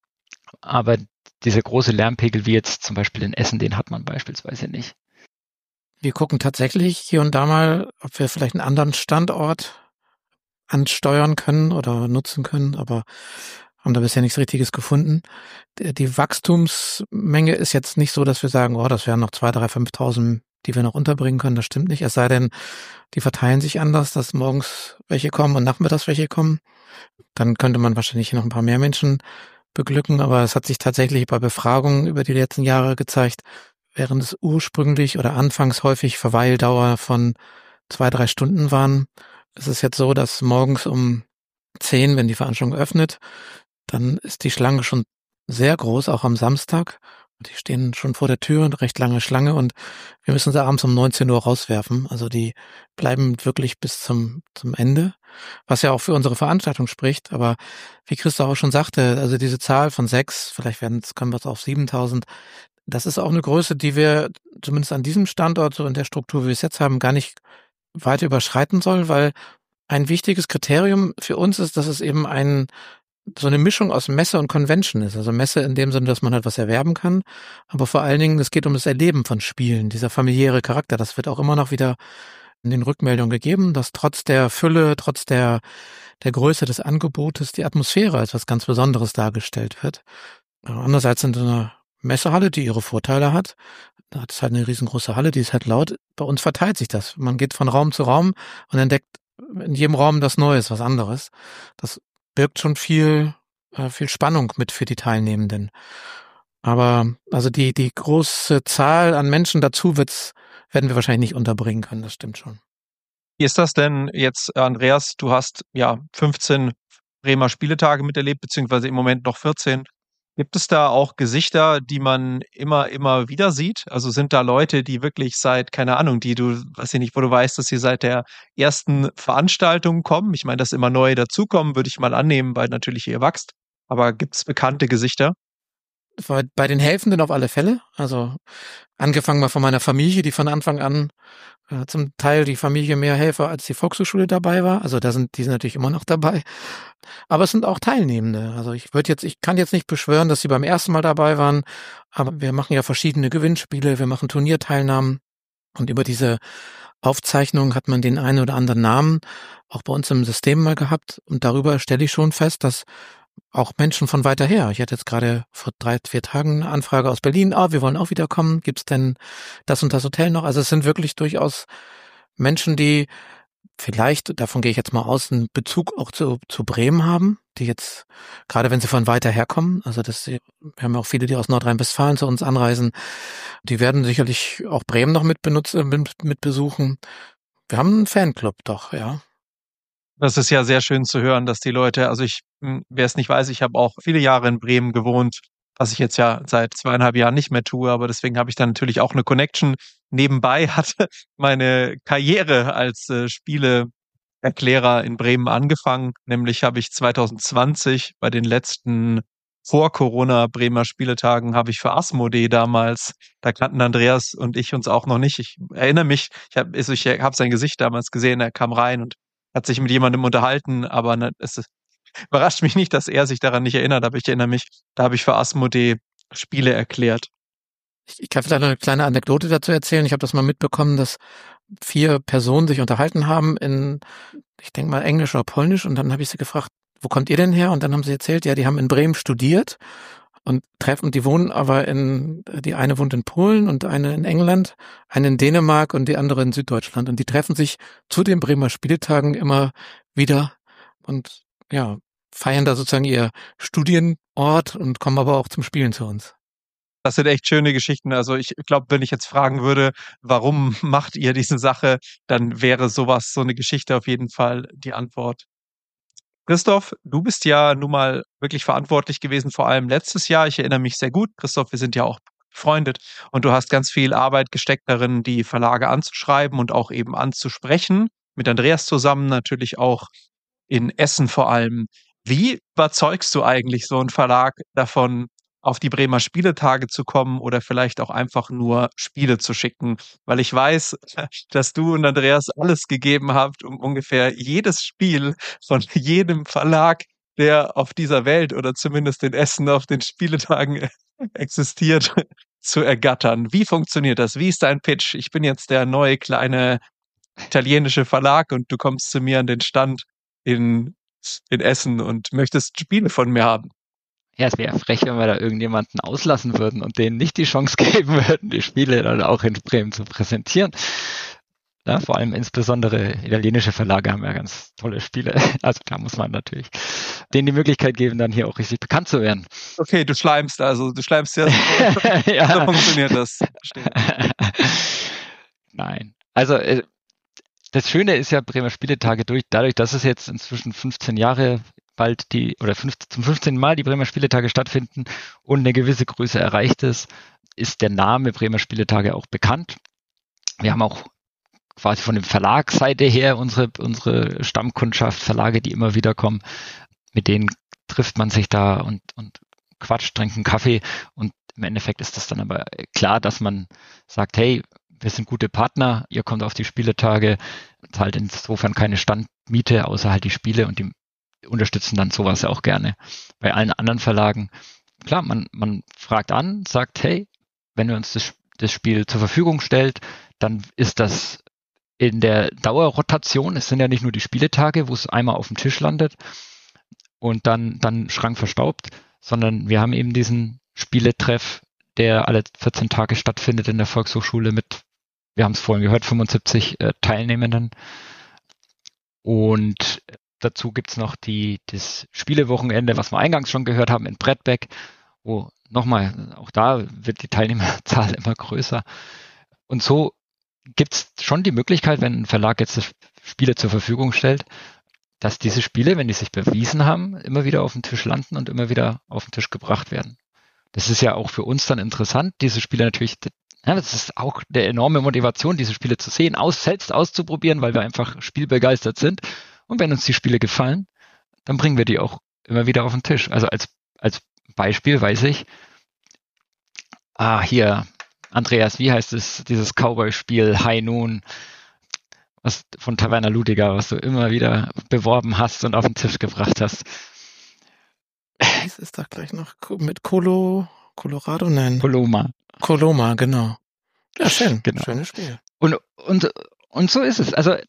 Aber dieser große Lärmpegel wie jetzt zum Beispiel in Essen, den hat man beispielsweise nicht. Wir gucken tatsächlich hier und da mal, ob wir vielleicht einen anderen Standort ansteuern können oder nutzen können, aber haben da bisher nichts Richtiges gefunden. Die Wachstumsmenge ist jetzt nicht so, dass wir sagen, oh, das wären noch zwei, drei, fünftausend, die wir noch unterbringen können. Das stimmt nicht. Es sei denn, die verteilen sich anders, dass morgens welche kommen und nachmittags welche kommen. Dann könnte man wahrscheinlich noch ein paar mehr Menschen beglücken, aber es hat sich tatsächlich bei Befragungen über die letzten Jahre gezeigt, während es ursprünglich oder anfangs häufig Verweildauer von zwei, drei Stunden waren, ist es jetzt so, dass morgens um zehn, wenn die Veranstaltung öffnet, dann ist die Schlange schon sehr groß, auch am Samstag. Die stehen schon vor der Tür, eine recht lange Schlange und wir müssen sie abends um neunzehn Uhr rauswerfen. Also die bleiben wirklich bis zum zum Ende, was ja auch für unsere Veranstaltung spricht. Aber wie Christoph auch schon sagte, also diese Zahl von sechs, vielleicht werden es, können wir es auf siebentausend, das ist auch eine Größe, die wir zumindest an diesem Standort, so in der Struktur, wie wir es jetzt haben, gar nicht weiter überschreiten soll, weil ein wichtiges Kriterium für uns ist, dass es eben ein so eine Mischung aus Messe und Convention ist. Also Messe in dem Sinne, dass man halt was erwerben kann, aber vor allen Dingen, es geht um das Erleben von Spielen, dieser familiäre Charakter. Das wird auch immer noch wieder in den Rückmeldungen gegeben, dass trotz der Fülle, trotz der der Größe des Angebotes die Atmosphäre als was ganz Besonderes dargestellt wird. Andererseits in so einer Messehalle, die ihre Vorteile hat, da ist halt eine riesengroße Halle, die ist halt laut. Bei uns verteilt sich das. Man geht von Raum zu Raum und entdeckt in jedem Raum das Neues, was anderes. Das birgt schon viel, äh, viel Spannung mit für die Teilnehmenden. Aber also die die große Zahl an Menschen dazu wird's, werden wir wahrscheinlich nicht unterbringen können. Das stimmt schon. Wie ist das denn jetzt, Andreas? Du hast ja fünfzehn Bremer Spieletage miterlebt, beziehungsweise im Moment noch vierzehn. Gibt es da auch Gesichter, die man immer, immer wieder sieht? Also sind da Leute, die wirklich seit, keine Ahnung, die du, weiß ich nicht, wo du weißt, dass sie seit der ersten Veranstaltung kommen? Ich meine, dass immer neue dazukommen, würde ich mal annehmen, weil natürlich ihr wächst. Aber gibt es bekannte Gesichter? Bei den Helfenden auf alle Fälle. Also angefangen mal von meiner Familie, die von Anfang an äh, zum Teil die Familie mehr Helfer als die Volkshochschule dabei war. Also da sind die sind natürlich immer noch dabei. Aber es sind auch Teilnehmende. Also ich würde jetzt, ich kann jetzt nicht beschwören, dass sie beim ersten Mal dabei waren, aber wir machen ja verschiedene Gewinnspiele, wir machen Turnierteilnahmen und über diese Aufzeichnung hat man den einen oder anderen Namen auch bei uns im System mal gehabt und darüber stelle ich schon fest, dass auch Menschen von weiter her. Ich hatte jetzt gerade vor drei, vier Tagen eine Anfrage aus Berlin. Ah, wir wollen auch wieder kommen. Gibt's denn das und das Hotel noch? Also es sind wirklich durchaus Menschen, die vielleicht, davon gehe ich jetzt mal aus, einen Bezug auch zu, zu Bremen haben, die jetzt, gerade wenn sie von weiter her kommen, also das, wir haben ja auch viele, die aus Nordrhein-Westfalen zu uns anreisen, die werden sicherlich auch Bremen noch mit benutzen, mit, mit besuchen. Wir haben einen Fanclub doch, ja. Das ist ja sehr schön zu hören, dass die Leute, also ich, wer es nicht weiß, ich habe auch viele Jahre in Bremen gewohnt, was ich jetzt ja seit zweieinhalb Jahren nicht mehr tue, aber deswegen habe ich dann natürlich auch eine Connection. Nebenbei hatte meine Karriere als äh, Spieleerklärer in Bremen angefangen, nämlich habe ich zwanzig zwanzig bei den letzten vor-Corona Bremer Spieletagen habe ich für Asmodee damals, da kannten Andreas und ich uns auch noch nicht. Ich erinnere mich, ich habe also ich hab sein Gesicht damals gesehen, er kam rein und hat sich mit jemandem unterhalten, aber ne, es überrascht mich nicht, dass er sich daran nicht erinnert, aber ich erinnere mich, da habe ich für Asmodee Spiele erklärt. Ich, ich kann vielleicht noch eine kleine Anekdote dazu erzählen. Ich habe das mal mitbekommen, dass vier Personen sich unterhalten haben in, ich denke mal, Englisch oder Polnisch und dann habe ich sie gefragt, wo kommt ihr denn her? Und dann haben sie erzählt, ja, die haben in Bremen studiert und treffen, die wohnen aber in, die eine wohnt in Polen und eine in England, eine in Dänemark und die andere in Süddeutschland. Und die treffen sich zu den Bremer Spieltagen immer wieder und ja, feiern da sozusagen ihr Studienort und kommen aber auch zum Spielen zu uns. Das sind echt schöne Geschichten. Also ich glaube, wenn ich jetzt fragen würde, warum macht ihr diese Sache, dann wäre sowas, so eine Geschichte auf jeden Fall die Antwort. Christoph, du bist ja nun mal wirklich verantwortlich gewesen, vor allem letztes Jahr. Ich erinnere mich sehr gut. Christoph, wir sind ja auch befreundet und du hast ganz viel Arbeit gesteckt darin, die Verlage anzuschreiben und auch eben anzusprechen. Mit Andreas zusammen natürlich auch in Essen vor allem. Wie überzeugst du eigentlich so einen Verlag davon, auf die Bremer Spieletage zu kommen oder vielleicht auch einfach nur Spiele zu schicken? Weil ich weiß, dass du und Andreas alles gegeben habt, um ungefähr jedes Spiel von jedem Verlag, der auf dieser Welt oder zumindest in Essen auf den Spieletagen existiert, zu ergattern. Wie funktioniert das? Wie ist dein Pitch? Ich bin jetzt der neue kleine italienische Verlag und du kommst zu mir an den Stand in, in Essen und möchtest Spiele von mir haben. Ja, es wäre frech, wenn wir da irgendjemanden auslassen würden und denen nicht die Chance geben würden, die Spiele dann auch in Bremen zu präsentieren. Ja, vor allem insbesondere italienische Verlage haben ja ganz tolle Spiele. Also da muss man natürlich denen die Möglichkeit geben, dann hier auch richtig bekannt zu werden. Okay, du schleimst also, du schleimst ja. Ja. So funktioniert das. Nein. Also das Schöne ist ja Bremer Spieletage durch, dadurch, dass es jetzt inzwischen fünfzehn Jahre bald die, oder fünfzehn, zum fünfzehnten Mal die Bremer Spieletage stattfinden und eine gewisse Größe erreicht ist, ist der Name Bremer Spieletage auch bekannt. Wir haben auch quasi von dem Verlagsseite her unsere, unsere Stammkundschaft, Verlage, die immer wieder kommen, mit denen trifft man sich da und, und quatscht, trinkt einen Kaffee und im Endeffekt ist das dann aber klar, dass man sagt, hey, wir sind gute Partner, ihr kommt auf die Spieletage, zahlt insofern keine Standmiete, außer halt die Spiele und die unterstützen dann sowas auch gerne. Bei allen anderen Verlagen, klar, man, man fragt an, sagt, hey, wenn ihr uns das, das Spiel zur Verfügung stellt, dann ist das in der Dauerrotation, es sind ja nicht nur die Spieletage, wo es einmal auf dem Tisch landet und dann, dann Schrank verstaubt, sondern wir haben eben diesen Spieletreff, der alle vierzehn Tage stattfindet in der Volkshochschule mit, wir haben es vorhin gehört, fünfundsiebzig äh, Teilnehmenden. Und dazu gibt's noch die, das Spielewochenende, was wir eingangs schon gehört haben, in Brettbeck, wo nochmal, auch da wird die Teilnehmerzahl immer größer. Und so gibt's schon die Möglichkeit, wenn ein Verlag jetzt Spiele zur Verfügung stellt, dass diese Spiele, wenn die sich bewiesen haben, immer wieder auf dem Tisch landen und immer wieder auf den Tisch gebracht werden. Das ist ja auch für uns dann interessant, diese Spiele natürlich, ja, das ist auch eine enorme Motivation, diese Spiele zu sehen, aus, selbst auszuprobieren, weil wir einfach spielbegeistert sind. Und wenn uns die Spiele gefallen, dann bringen wir die auch immer wieder auf den Tisch. Also als, als Beispiel weiß ich, ah, hier, Andreas, wie heißt es, dieses Cowboy-Spiel High Noon, was von Taverna Ludiger, was du immer wieder beworben hast und auf den Tisch gebracht hast. Es ist doch gleich noch mit Colo, Colorado, nein. Coloma. Coloma, genau. Ja, schön. Genau. Schönes Spiel. Und, und, und so ist es. Also,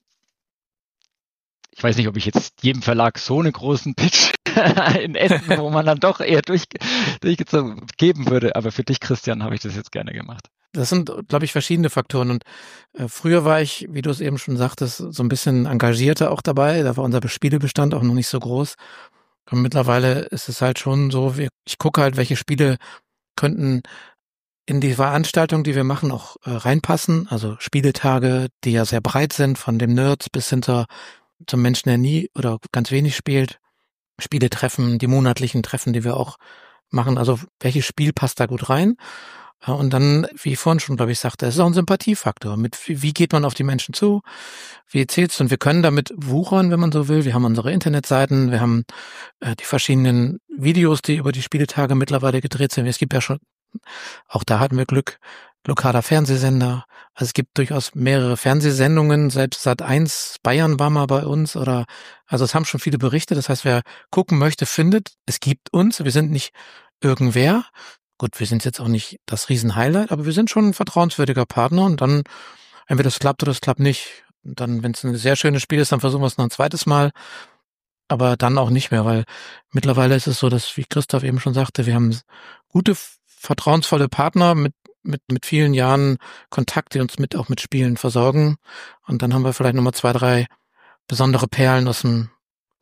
ich weiß nicht, ob ich jetzt jedem Verlag so einen großen Pitch in Essen, wo man dann doch eher durch, durchgezogen geben würde. Aber für dich, Christian, habe ich das jetzt gerne gemacht. Das sind, glaube ich, verschiedene Faktoren. Und äh, früher war ich, wie du es eben schon sagtest, so ein bisschen engagierter auch dabei. Da war unser Spielebestand auch noch nicht so groß. Und mittlerweile ist es halt schon so, wir, ich gucke halt, welche Spiele könnten in die Veranstaltung, die wir machen, auch äh, reinpassen. Also Spieletage, die ja sehr breit sind, von dem Nerds bis hinter zum Menschen, der nie oder ganz wenig spielt. Spieletreffen, die monatlichen Treffen, die wir auch machen. Also welches Spiel passt da gut rein? Und dann, wie ich vorhin schon, glaube ich, sagte, es ist auch ein Sympathiefaktor. Mit wie geht man auf die Menschen zu? Wie erzählst du? Und wir können damit wuchern, wenn man so will. Wir haben unsere Internetseiten, wir haben äh, die verschiedenen Videos, die über die Spieletage mittlerweile gedreht sind. Es gibt ja schon, auch da hatten wir Glück, lokaler Fernsehsender. Also es gibt durchaus mehrere Fernsehsendungen. Selbst Sat eins Bayern war mal bei uns. Oder also es haben schon viele Berichte. Das heißt, wer gucken möchte, findet. Es gibt uns. Wir sind nicht irgendwer. Gut, wir sind jetzt auch nicht das Riesen-Highlight, aber wir sind schon ein vertrauenswürdiger Partner und dann, entweder das klappt oder das klappt nicht. Und dann, wenn es ein sehr schönes Spiel ist, dann versuchen wir es noch ein zweites Mal, aber dann auch nicht mehr, weil mittlerweile ist es so, dass, wie Christoph eben schon sagte, wir haben gute, vertrauensvolle Partner mit mit mit vielen Jahren Kontakt, die uns mit auch mit Spielen versorgen und dann haben wir vielleicht nochmal zwei, drei besondere Perlen aus dem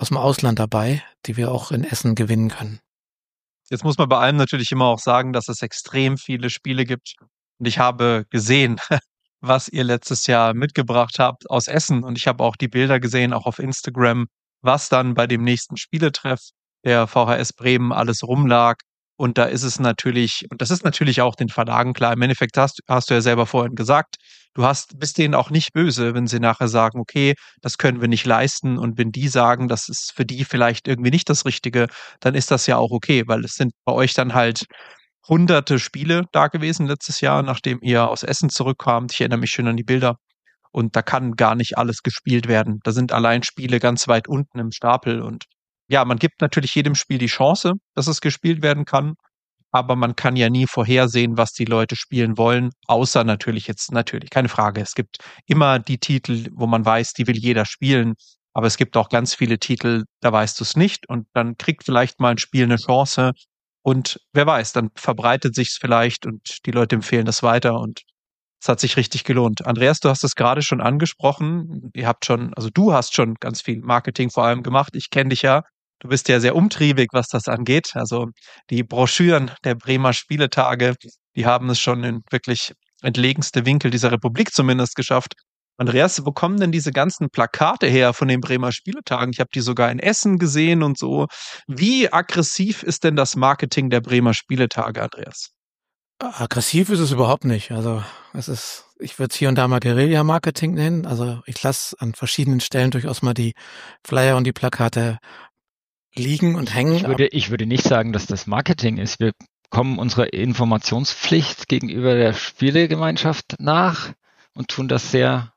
aus dem Ausland dabei, die wir auch in Essen gewinnen können. Jetzt muss man bei allem natürlich immer auch sagen, dass es extrem viele Spiele gibt. Und ich habe gesehen, was ihr letztes Jahr mitgebracht habt aus Essen. Und ich habe auch die Bilder gesehen, auch auf Instagram, was dann bei dem nächsten Spieletreff der V H S Bremen alles rumlag. Und da ist es natürlich, und das ist natürlich auch den Verlagen klar, im Endeffekt hast, hast du ja selber vorhin gesagt, du hast, bist denen auch nicht böse, wenn sie nachher sagen, okay, das können wir nicht leisten. Und wenn die sagen, das ist für die vielleicht irgendwie nicht das Richtige, dann ist das ja auch okay, weil es sind bei euch dann halt hunderte Spiele da gewesen letztes Jahr, nachdem ihr aus Essen zurückkamt. Ich erinnere mich schön an die Bilder. Und da kann gar nicht alles gespielt werden. Da sind allein Spiele ganz weit unten im Stapel. Und ja, man gibt natürlich jedem Spiel die Chance, dass es gespielt werden kann. Aber man kann ja nie vorhersehen, was die Leute spielen wollen. Außer natürlich jetzt, natürlich, keine Frage. Es gibt immer die Titel, wo man weiß, die will jeder spielen. Aber es gibt auch ganz viele Titel, da weißt du es nicht. Und dann kriegt vielleicht mal ein Spiel eine Chance. Und wer weiß, dann verbreitet sich's vielleicht und die Leute empfehlen das weiter und es hat sich richtig gelohnt. Andreas, du hast es gerade schon angesprochen. Ihr habt schon, also du hast schon ganz viel Marketing vor allem gemacht. Ich kenne dich ja. Du bist ja sehr umtriebig, was das angeht. Also die Broschüren der Bremer Spieletage, die haben es schon in wirklich entlegenste Winkel dieser Republik zumindest geschafft. Andreas, wo kommen denn diese ganzen Plakate her von den Bremer Spieletagen? Ich habe die sogar in Essen gesehen und so. Wie aggressiv ist denn das Marketing der Bremer Spieletage, Andreas? Aggressiv ist es überhaupt nicht. Also es ist, ich würde es hier und da mal Guerilla-Marketing nennen. Also ich lasse an verschiedenen Stellen durchaus mal die Flyer und die Plakate liegen und hängen. Ich würde, ich würde nicht sagen, dass das Marketing ist. Wir kommen unserer Informationspflicht gegenüber der Spielegemeinschaft nach und tun das sehr.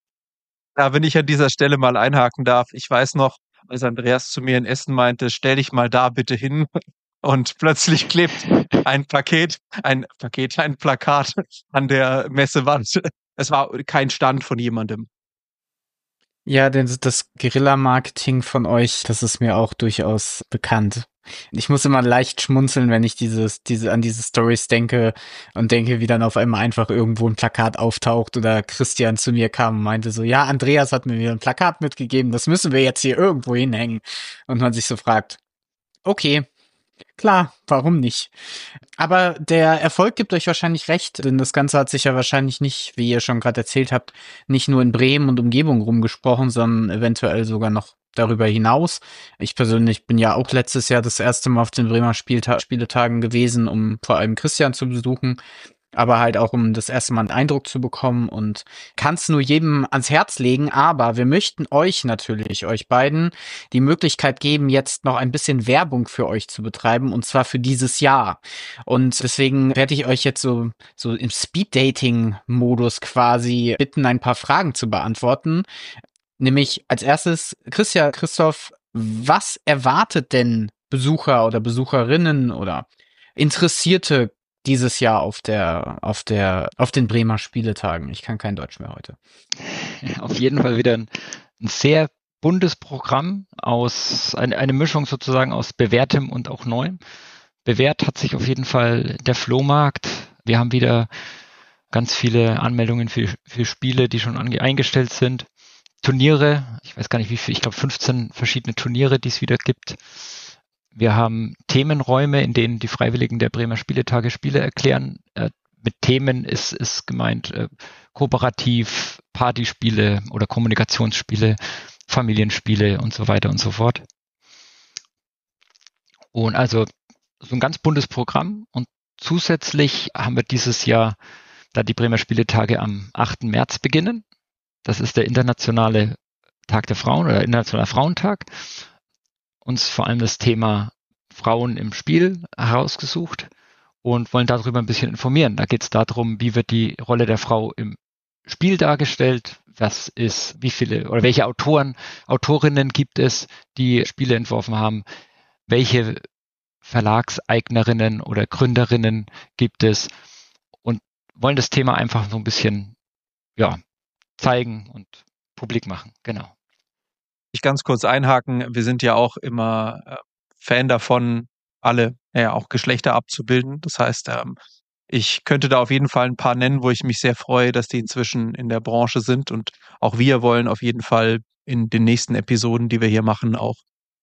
Ja, wenn ich an dieser Stelle mal einhaken darf. Ich weiß noch, als Andreas zu mir in Essen meinte, stell dich mal da bitte hin. Und plötzlich klebt ein Paket, ein Paket, ein Plakat an der Messewand. Es war kein Stand von jemandem. Ja, das, das Guerilla-Marketing von euch, das ist mir auch durchaus bekannt. Ich muss immer leicht schmunzeln, wenn ich dieses, diese, an diese Stories denke und denke, wie dann auf einmal einfach irgendwo ein Plakat auftaucht oder Christian zu mir kam und meinte so, ja, Andreas hat mir wieder ein Plakat mitgegeben, das müssen wir jetzt hier irgendwo hinhängen. Und man sich so fragt, okay, klar, warum nicht? Aber der Erfolg gibt euch wahrscheinlich recht, denn das Ganze hat sich ja wahrscheinlich nicht, wie ihr schon gerade erzählt habt, nicht nur in Bremen und Umgebung rumgesprochen, sondern eventuell sogar noch darüber hinaus. Ich persönlich bin ja auch letztes Jahr das erste Mal auf den Bremer Spielta- Spieletagen gewesen, um vor allem Christian zu besuchen, aber halt auch, um das erste Mal einen Eindruck zu bekommen und kann es nur jedem ans Herz legen, aber wir möchten euch natürlich, euch beiden, die Möglichkeit geben, jetzt noch ein bisschen Werbung für euch zu betreiben und zwar für dieses Jahr. Und deswegen werde ich euch jetzt so, so im Speed-Dating-Modus quasi bitten, ein paar Fragen zu beantworten. Nämlich als erstes, Christian, Christoph, was erwartet denn Besucher oder Besucherinnen oder Interessierte dieses Jahr auf der, auf der, auf den Bremer Spieletagen? Ich kann kein Deutsch mehr heute. Auf jeden Fall wieder ein, ein sehr buntes Programm aus, eine, eine Mischung sozusagen aus Bewährtem und auch Neuem. Bewährt hat sich auf jeden Fall der Flohmarkt. Wir haben wieder ganz viele Anmeldungen für, für Spiele, die schon ange, eingestellt sind. Turniere, ich weiß gar nicht wie viel, ich glaube fünfzehn verschiedene Turniere, die es wieder gibt. Wir haben Themenräume, in denen die Freiwilligen der Bremer Spieletage Spiele erklären. Äh, mit Themen ist, ist gemeint äh, kooperativ, Partyspiele oder Kommunikationsspiele, Familienspiele und so weiter und so fort. Und also so ein ganz buntes Programm. Und zusätzlich haben wir dieses Jahr, da die Bremer Spieletage am achten März beginnen, das ist der internationale Tag der Frauen oder internationaler Frauentag, uns vor allem das Thema Frauen im Spiel herausgesucht und wollen darüber ein bisschen informieren. Da geht es darum, wie wird die Rolle der Frau im Spiel dargestellt, was ist, wie viele oder welche Autoren, Autorinnen gibt es, die Spiele entworfen haben, welche Verlagseignerinnen oder Gründerinnen gibt es und wollen das Thema einfach so ein bisschen, ja, zeigen und publik machen, genau. Ich ganz kurz einhaken, wir sind ja auch immer äh, Fan davon, alle, ja, auch Geschlechter abzubilden. Das heißt, ähm, ich könnte da auf jeden Fall ein paar nennen, wo ich mich sehr freue, dass die inzwischen in der Branche sind und auch wir wollen auf jeden Fall in den nächsten Episoden, die wir hier machen, auch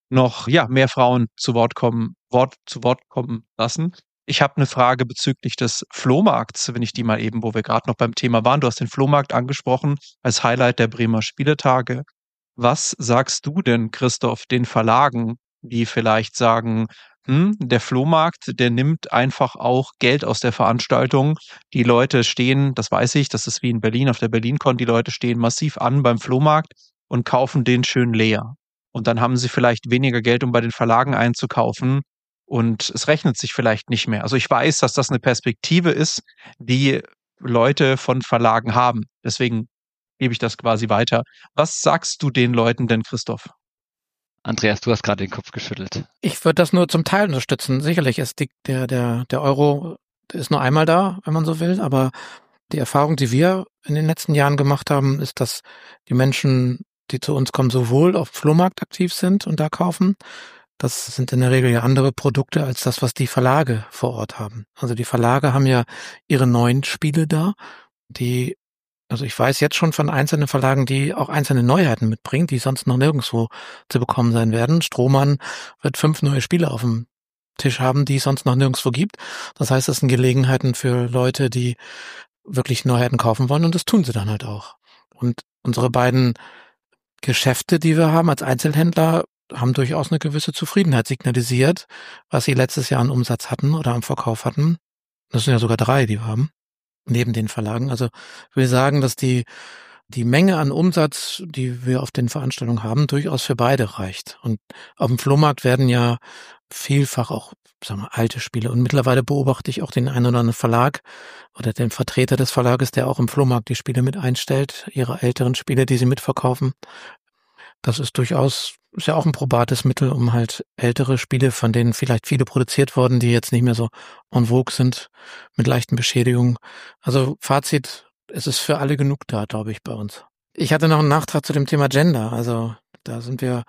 noch ja mehr Frauen zu Wort kommen, Wort zu Wort kommen lassen. Ich habe eine Frage bezüglich des Flohmarkts, wenn ich die mal eben, wo wir gerade noch beim Thema waren. Du hast den Flohmarkt angesprochen als Highlight der Bremer Spieletage. Was sagst du denn, Christoph, den Verlagen, die vielleicht sagen, hm, der Flohmarkt, der nimmt einfach auch Geld aus der Veranstaltung. Die Leute stehen, das weiß ich, das ist wie in Berlin auf der BerlinCon, die Leute stehen massiv an beim Flohmarkt und kaufen den schön leer. Und dann haben sie vielleicht weniger Geld, um bei den Verlagen einzukaufen. Und es rechnet sich vielleicht nicht mehr. Also ich weiß, dass das eine Perspektive ist, die Leute von Verlagen haben. Deswegen gebe ich das quasi weiter. Was sagst du den Leuten denn, Christoph? Andreas, du hast gerade den Kopf geschüttelt. Ich würde das nur zum Teil unterstützen. Sicherlich ist die, der, der, der Euro ist nur einmal da, wenn man so will, aber die Erfahrung, die wir in den letzten Jahren gemacht haben, ist, dass die Menschen, die zu uns kommen, sowohl auf dem Flohmarkt aktiv sind und da kaufen. Das sind in der Regel ja andere Produkte als das, was die Verlage vor Ort haben. Also die Verlage haben ja ihre neuen Spiele da, die, also ich weiß jetzt schon von einzelnen Verlagen, die auch einzelne Neuheiten mitbringen, die sonst noch nirgendwo zu bekommen sein werden. Strohmann wird fünf neue Spiele auf dem Tisch haben, die es sonst noch nirgendwo gibt. Das heißt, das sind Gelegenheiten für Leute, die wirklich Neuheiten kaufen wollen, und das tun sie dann halt auch. Und unsere beiden Geschäfte, die wir haben als Einzelhändler, haben durchaus eine gewisse Zufriedenheit signalisiert, was sie letztes Jahr an Umsatz hatten oder am Verkauf hatten. Das sind ja sogar drei, die wir haben, neben den Verlagen. Also wir sagen, dass die die Menge an Umsatz, die wir auf den Veranstaltungen haben, durchaus für beide reicht. Und auf dem Flohmarkt werden ja vielfach auch, sagen wir, alte Spiele. Und mittlerweile beobachte ich auch den einen oder anderen Verlag oder den Vertreter des Verlages, der auch im Flohmarkt die Spiele mit einstellt, ihre älteren Spiele, die sie mitverkaufen. Das ist durchaus, ist ja auch ein probates Mittel, um halt ältere Spiele, von denen vielleicht viele produziert wurden, die jetzt nicht mehr so en vogue sind, mit leichten Beschädigungen. Also Fazit, es ist für alle genug da, glaube ich, bei uns. Ich hatte noch einen Nachtrag zu dem Thema Gender. Also da sind wir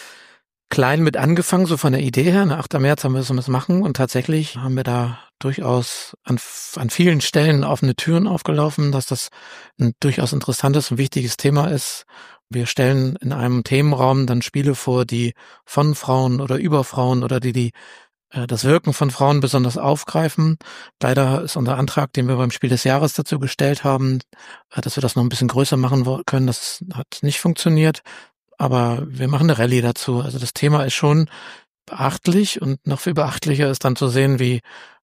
klein mit angefangen, so von der Idee her. Am achten März haben wir das machen und tatsächlich haben wir da durchaus an, an vielen Stellen offene Türen aufgelaufen, dass das ein durchaus interessantes und wichtiges Thema ist. Wir stellen in einem Themenraum dann Spiele vor, die von Frauen oder über Frauen oder die die äh, das Wirken von Frauen besonders aufgreifen. Leider ist unser Antrag, den wir beim Spiel des Jahres dazu gestellt haben, äh, dass wir das noch ein bisschen größer machen können. Das hat nicht funktioniert, aber wir machen eine Rallye dazu. Also das Thema ist schon beachtlich, und noch viel beachtlicher ist dann zu sehen, wie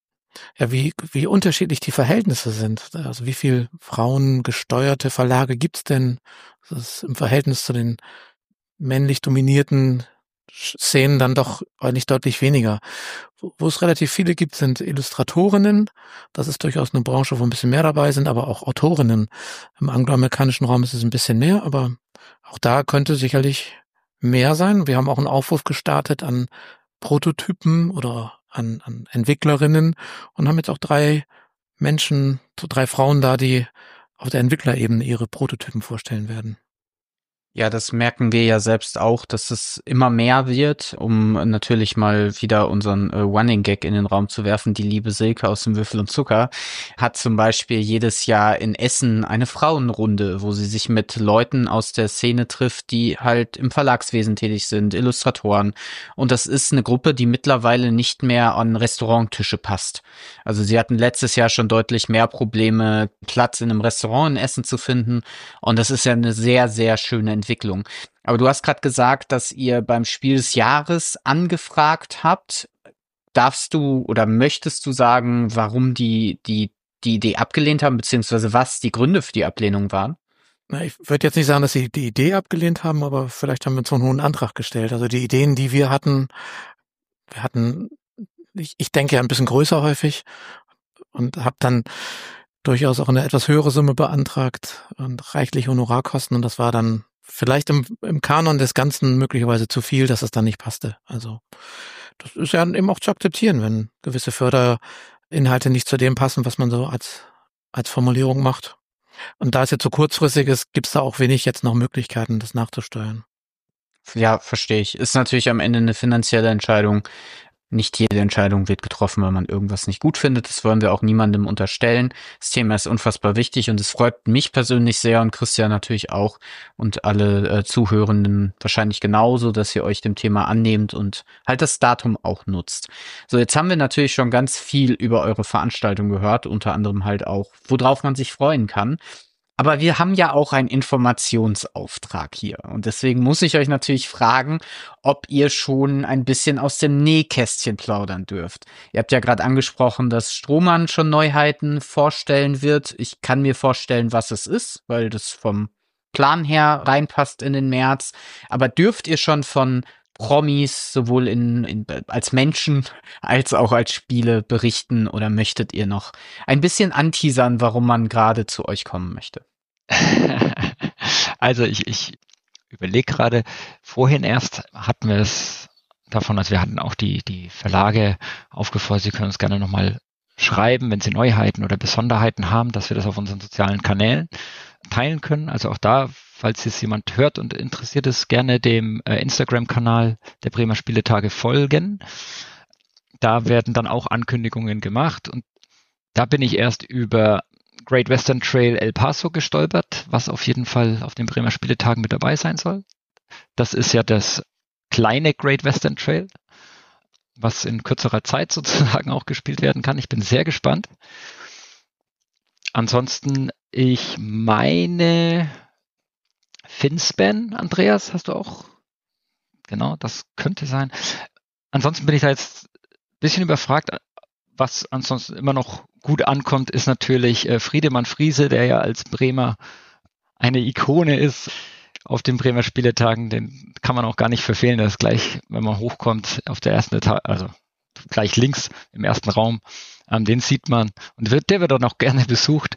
ja, wie, wie unterschiedlich die Verhältnisse sind. Also wie viel frauengesteuerte Verlage gibt's denn? Das ist im Verhältnis zu den männlich dominierten Szenen dann doch eigentlich deutlich weniger. Wo, wo es relativ viele gibt, sind Illustratorinnen. Das ist durchaus eine Branche, wo ein bisschen mehr dabei sind, aber auch Autorinnen. Im angloamerikanischen Raum ist es ein bisschen mehr, aber auch da könnte sicherlich mehr sein. Wir haben auch einen Aufruf gestartet an Prototypen oder An, an Entwicklerinnen und haben jetzt auch drei Menschen, so drei Frauen da, die auf der Entwicklerebene ihre Prototypen vorstellen werden. Ja, das merken wir ja selbst auch, dass es immer mehr wird, um natürlich mal wieder unseren äh, Running Gag in den Raum zu werfen. Die liebe Silke aus dem Würfel und Zucker hat zum Beispiel jedes Jahr in Essen eine Frauenrunde, wo sie sich mit Leuten aus der Szene trifft, die halt im Verlagswesen tätig sind, Illustratoren. Und das ist eine Gruppe, die mittlerweile nicht mehr an Restauranttische passt. Also sie hatten letztes Jahr schon deutlich mehr Probleme, Platz in einem Restaurant in Essen zu finden. Und das ist ja eine sehr, sehr schöne Entwicklung. Aber du hast gerade gesagt, dass ihr beim Spiel des Jahres angefragt habt. Darfst du oder möchtest du sagen, warum die die die Idee abgelehnt haben, beziehungsweise was die Gründe für die Ablehnung waren? Na, ich würde jetzt nicht sagen, dass sie die Idee abgelehnt haben, aber vielleicht haben wir so einen hohen Antrag gestellt. Also die Ideen, die wir hatten, wir hatten, ich, ich denke ja ein bisschen größer häufig und habe dann durchaus auch eine etwas höhere Summe beantragt und reichlich Honorarkosten, und das war dann vielleicht im, im Kanon des Ganzen möglicherweise zu viel, dass es dann nicht passte. Also das ist ja eben auch zu akzeptieren, wenn gewisse Förderinhalte nicht zu dem passen, was man so als als Formulierung macht. Und da es jetzt so kurzfristig ist, gibt es da auch wenig jetzt noch Möglichkeiten, das nachzusteuern. Ja, verstehe ich. Ist natürlich am Ende eine finanzielle Entscheidung. Nicht jede Entscheidung wird getroffen, weil man irgendwas nicht gut findet. Das wollen wir auch niemandem unterstellen. Das Thema ist unfassbar wichtig und es freut mich persönlich sehr und Christian natürlich auch und alle äh, Zuhörenden wahrscheinlich genauso, dass ihr euch dem Thema annehmt und halt das Datum auch nutzt. So, jetzt haben wir natürlich schon ganz viel über eure Veranstaltung gehört, unter anderem halt auch, worauf man sich freuen kann. Aber wir haben ja auch einen Informationsauftrag hier. Und deswegen muss ich euch natürlich fragen, ob ihr schon ein bisschen aus dem Nähkästchen plaudern dürft. Ihr habt ja gerade angesprochen, dass Strohmann schon Neuheiten vorstellen wird. Ich kann mir vorstellen, was es ist, weil das vom Plan her reinpasst in den März. Aber dürft ihr schon von Promis sowohl in, in als Menschen als auch als Spiele berichten oder möchtet ihr noch ein bisschen anteasern, warum man gerade zu euch kommen möchte? Also ich, ich überlege gerade, vorhin erst hatten wir es davon, also wir hatten auch die, die Verlage aufgefordert, sie können uns gerne nochmal schreiben, wenn sie Neuheiten oder Besonderheiten haben, dass wir das auf unseren sozialen Kanälen teilen können. Also auch da, falls jetzt jemand hört und interessiert ist, gerne dem äh, Instagram-Kanal der Bremer Spieletage folgen. Da werden dann auch Ankündigungen gemacht und da bin ich erst über Great Western Trail El Paso gestolpert, was auf jeden Fall auf den Bremer Spieletagen mit dabei sein soll. Das ist ja das kleine Great Western Trail, was in kürzerer Zeit sozusagen auch gespielt werden kann. Ich bin sehr gespannt. Ansonsten, ich meine Finspan, Andreas, hast du auch? Genau, das könnte sein. Ansonsten bin ich da jetzt ein bisschen überfragt. Was ansonsten immer noch gut ankommt, ist natürlich äh, Friedemann Friese, der ja als Bremer eine Ikone ist auf den Bremer Spieletagen. Den kann man auch gar nicht verfehlen. Das ist gleich, wenn man hochkommt, auf der ersten Etage, also gleich links im ersten Raum, ähm, den sieht man. Und wird, der wird auch noch gerne besucht.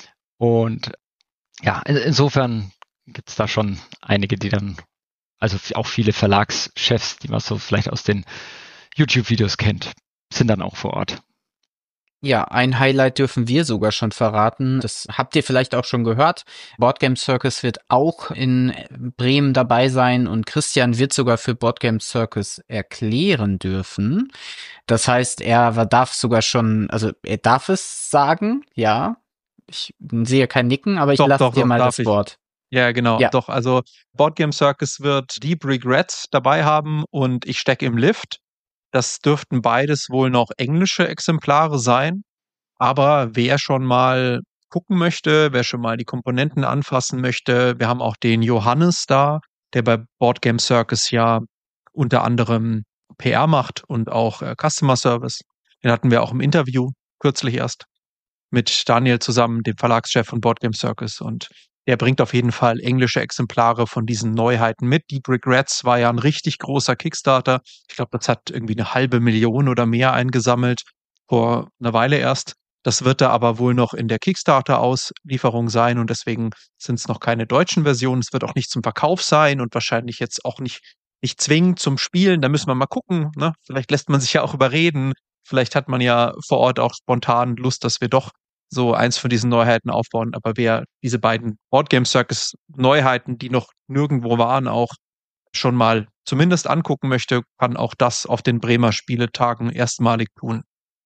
Und ja, insofern gibt es da schon einige, die dann, also auch viele Verlagschefs, die man so vielleicht aus den YouTube-Videos kennt, sind dann auch vor Ort. Ja, ein Highlight dürfen wir sogar schon verraten. Das habt ihr vielleicht auch schon gehört. Boardgame Circus wird auch in Bremen dabei sein und Christian wird sogar für Boardgame Circus erklären dürfen. Das heißt, er darf sogar schon, also er darf es sagen, ja. Ich sehe kein Nicken, aber ich Doch, lasse doch, dir doch, mal darf das ich. Wort. Ja, genau, Ja. doch. Also Boardgame Circus wird Deep Regrets dabei haben und Ich stecke im Lift. Das dürften beides wohl noch englische Exemplare sein. Aber wer schon mal gucken möchte, wer schon mal die Komponenten anfassen möchte, wir haben auch den Johannes da, der bei Boardgame Circus ja unter anderem P R macht und auch äh, Customer Service. Den hatten wir auch im Interview kürzlich erst mit Daniel zusammen, dem Verlagschef von Boardgame Circus. Und der bringt auf jeden Fall englische Exemplare von diesen Neuheiten mit. Deep Regrets war ja ein richtig großer Kickstarter. Ich glaube, das hat irgendwie eine halbe Million oder mehr eingesammelt vor einer Weile erst. Das wird da aber wohl noch in der Kickstarter-Auslieferung sein und deswegen sind es noch keine deutschen Versionen. Es wird auch nicht zum Verkauf sein und wahrscheinlich jetzt auch nicht, nicht zwingend zum Spielen. Da müssen wir mal gucken. Ne? Vielleicht lässt man sich ja auch überreden. Vielleicht hat man ja vor Ort auch spontan Lust, dass wir doch so eins von diesen Neuheiten aufbauen. Aber wer diese beiden Boardgame Circus Neuheiten, die noch nirgendwo waren, auch schon mal zumindest angucken möchte, kann auch das auf den Bremer Spieletagen erstmalig tun.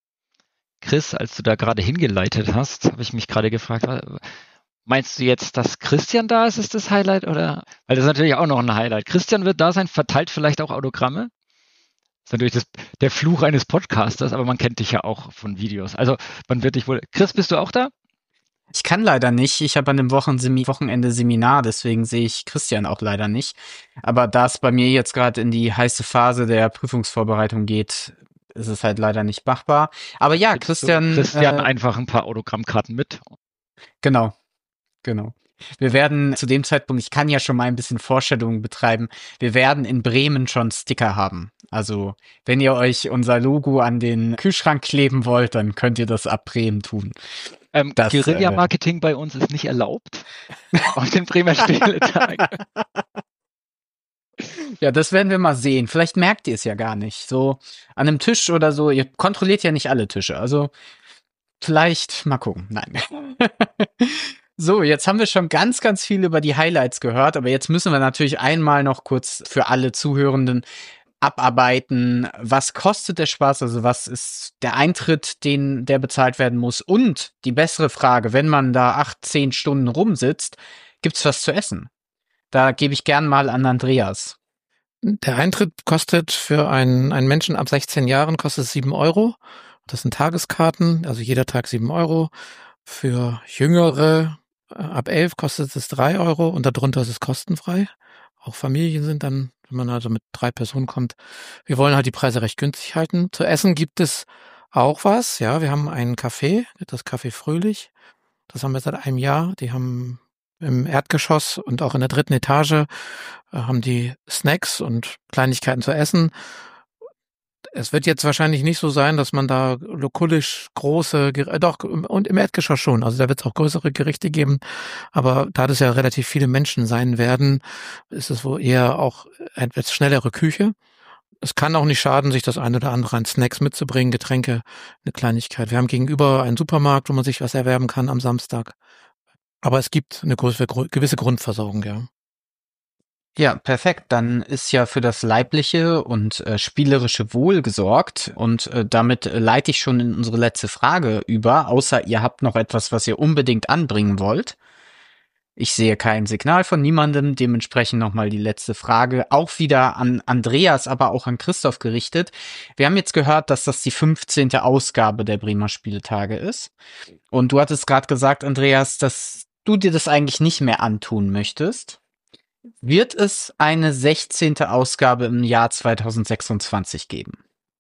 Chris, als du da gerade hingeleitet hast, habe ich mich gerade gefragt, meinst du jetzt, dass Christian da ist, ist das Highlight? Oder? Weil das ist natürlich auch noch ein Highlight. Christian wird da sein, verteilt vielleicht auch Autogramme. Das ist natürlich das, der Fluch eines Podcasters, aber man kennt dich ja auch von Videos. Also man wird dich wohl... Chris, bist du auch da? Ich kann leider nicht. Ich habe an dem Wochensemi- Wochenende Seminar, deswegen sehe ich Christian auch leider nicht. Aber da es bei mir jetzt gerade in die heiße Phase der Prüfungsvorbereitung geht, ist es halt leider nicht machbar. Aber ja, Gibst Christian... du Christian äh, einfach ein paar Autogrammkarten mit. Genau, genau. Wir werden zu dem Zeitpunkt, ich kann ja schon mal ein bisschen Vorstellungen betreiben, wir werden in Bremen schon Sticker haben. Also, wenn ihr euch unser Logo an den Kühlschrank kleben wollt, dann könnt ihr das ab Bremen tun. Ähm, Das, Guerilla-Marketing äh, bei uns ist nicht erlaubt auf den Bremer Spieletagen. Ja, das werden wir mal sehen. Vielleicht merkt ihr es ja gar nicht. So an einem Tisch oder so. Ihr kontrolliert ja nicht alle Tische. Also vielleicht mal gucken. Nein. So, jetzt haben wir schon ganz, ganz viel über die Highlights gehört. Aber jetzt müssen wir natürlich einmal noch kurz für alle Zuhörenden abarbeiten. Was kostet der Spaß? Also was ist der Eintritt, den der bezahlt werden muss? Und die bessere Frage, wenn man da acht, zehn Stunden rumsitzt, gibt's was zu essen? Da gebe ich gern mal an Andreas. Der Eintritt kostet für einen, einen Menschen ab sechzehn Jahren kostet sieben Euro. Das sind Tageskarten, also jeder Tag sieben Euro. Für Jüngere äh, ab elf kostet es drei Euro und darunter ist es kostenfrei. Auch Familien sind dann, wenn man also mit drei Personen kommt. Wir wollen halt die Preise recht günstig halten. Zu essen gibt es auch was. Ja, wir haben einen Café, das Café Fröhlich. Das haben wir seit einem Jahr. Die haben im Erdgeschoss und auch in der dritten Etage äh, haben die Snacks und Kleinigkeiten zu essen. Es wird jetzt wahrscheinlich nicht so sein, dass man da lokulisch große, Ger- doch, und im Erdgeschoss schon, also da wird es auch größere Gerichte geben, aber da das ja relativ viele Menschen sein werden, ist es wohl eher auch etwas schnellere Küche. Es kann auch nicht schaden, sich das eine oder andere an Snacks mitzubringen, Getränke, eine Kleinigkeit. Wir haben gegenüber einen Supermarkt, wo man sich was erwerben kann am Samstag. Aber es gibt eine gewisse, gewisse Grundversorgung, ja. Ja, perfekt. Dann ist ja für das leibliche und äh, spielerische Wohl gesorgt. Und äh, damit äh, leite ich schon in unsere letzte Frage über, außer ihr habt noch etwas, was ihr unbedingt anbringen wollt. Ich sehe kein Signal von niemandem, dementsprechend nochmal die letzte Frage, auch wieder an Andreas, aber auch an Christoph gerichtet. Wir haben jetzt gehört, dass das die fünfzehnte Ausgabe der Bremer Spieletage ist. Und du hattest gerade gesagt, Andreas, dass du dir das eigentlich nicht mehr antun möchtest. Wird es eine sechzehnte Ausgabe im Jahr zweitausendsechsundzwanzig geben?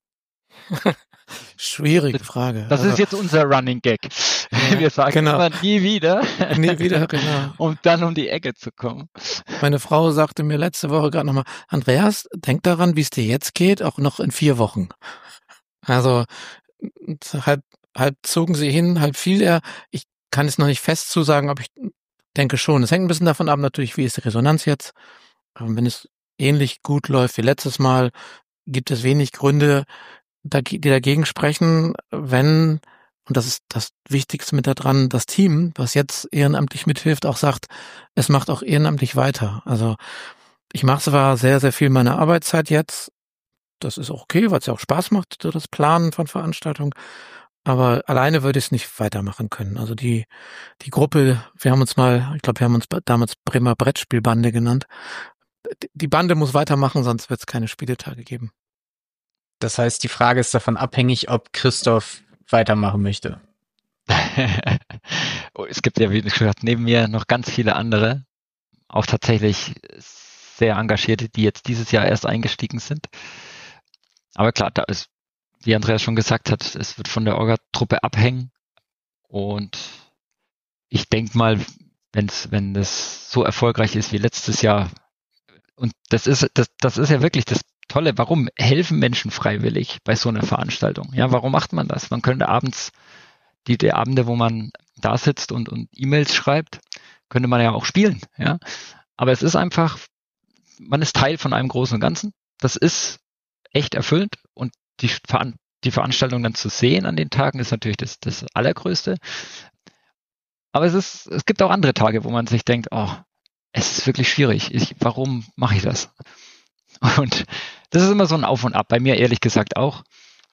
Schwierige Frage. Das also, ist jetzt unser Running Gag. Ja, Wir sagen genau. immer nie wieder. Nie wieder, genau. Um dann um die Ecke zu kommen. Meine Frau sagte mir letzte Woche gerade nochmal, Andreas, denk daran, wie es dir jetzt geht, auch noch in vier Wochen. Also halb, halb zogen sie hin, halb fiel er. Ich kann es noch nicht fest zusagen, aber ich denke schon. Es hängt ein bisschen davon ab, natürlich, wie ist die Resonanz jetzt. Aber wenn es ähnlich gut läuft wie letztes Mal, gibt es wenig Gründe, die dagegen sprechen, wenn, und das ist das Wichtigste mit da dran, das Team, was jetzt ehrenamtlich mithilft, auch sagt, es macht auch ehrenamtlich weiter. Also ich mache zwar sehr, sehr viel meiner Arbeitszeit jetzt, das ist auch okay, weil es ja auch Spaß macht, so das Planen von Veranstaltungen, aber alleine würde ich es nicht weitermachen können. Also die die Gruppe, wir haben uns mal, ich glaube, wir haben uns damals Bremer Brettspielbande genannt, die Bande muss weitermachen, sonst wird es keine Spieletage geben. Das heißt, die Frage ist davon abhängig, ob Christoph weitermachen möchte. Es gibt ja, wie gesagt, neben mir noch ganz viele andere, auch tatsächlich sehr Engagierte, die jetzt dieses Jahr erst eingestiegen sind. Aber klar, da ist, wie Andreas schon gesagt hat, es wird von der Orga-Truppe abhängen. Und ich denke mal, wenn's, wenn das so erfolgreich ist wie letztes Jahr, und das ist, das, das ist ja wirklich das Tolle, warum helfen Menschen freiwillig bei so einer Veranstaltung? Ja, warum macht man das? Man könnte abends, die, die Abende, wo man da sitzt und, und E-Mails schreibt, könnte man ja auch spielen, ja. Aber es ist einfach, man ist Teil von einem Großen und Ganzen. Das ist echt erfüllend und die, Veran- die Veranstaltung dann zu sehen an den Tagen ist natürlich das, das Allergrößte. Aber es ist, es gibt auch andere Tage, wo man sich denkt, oh, es ist wirklich schwierig. Ich, warum mache ich das? Und das ist immer so ein Auf und Ab, bei mir ehrlich gesagt auch.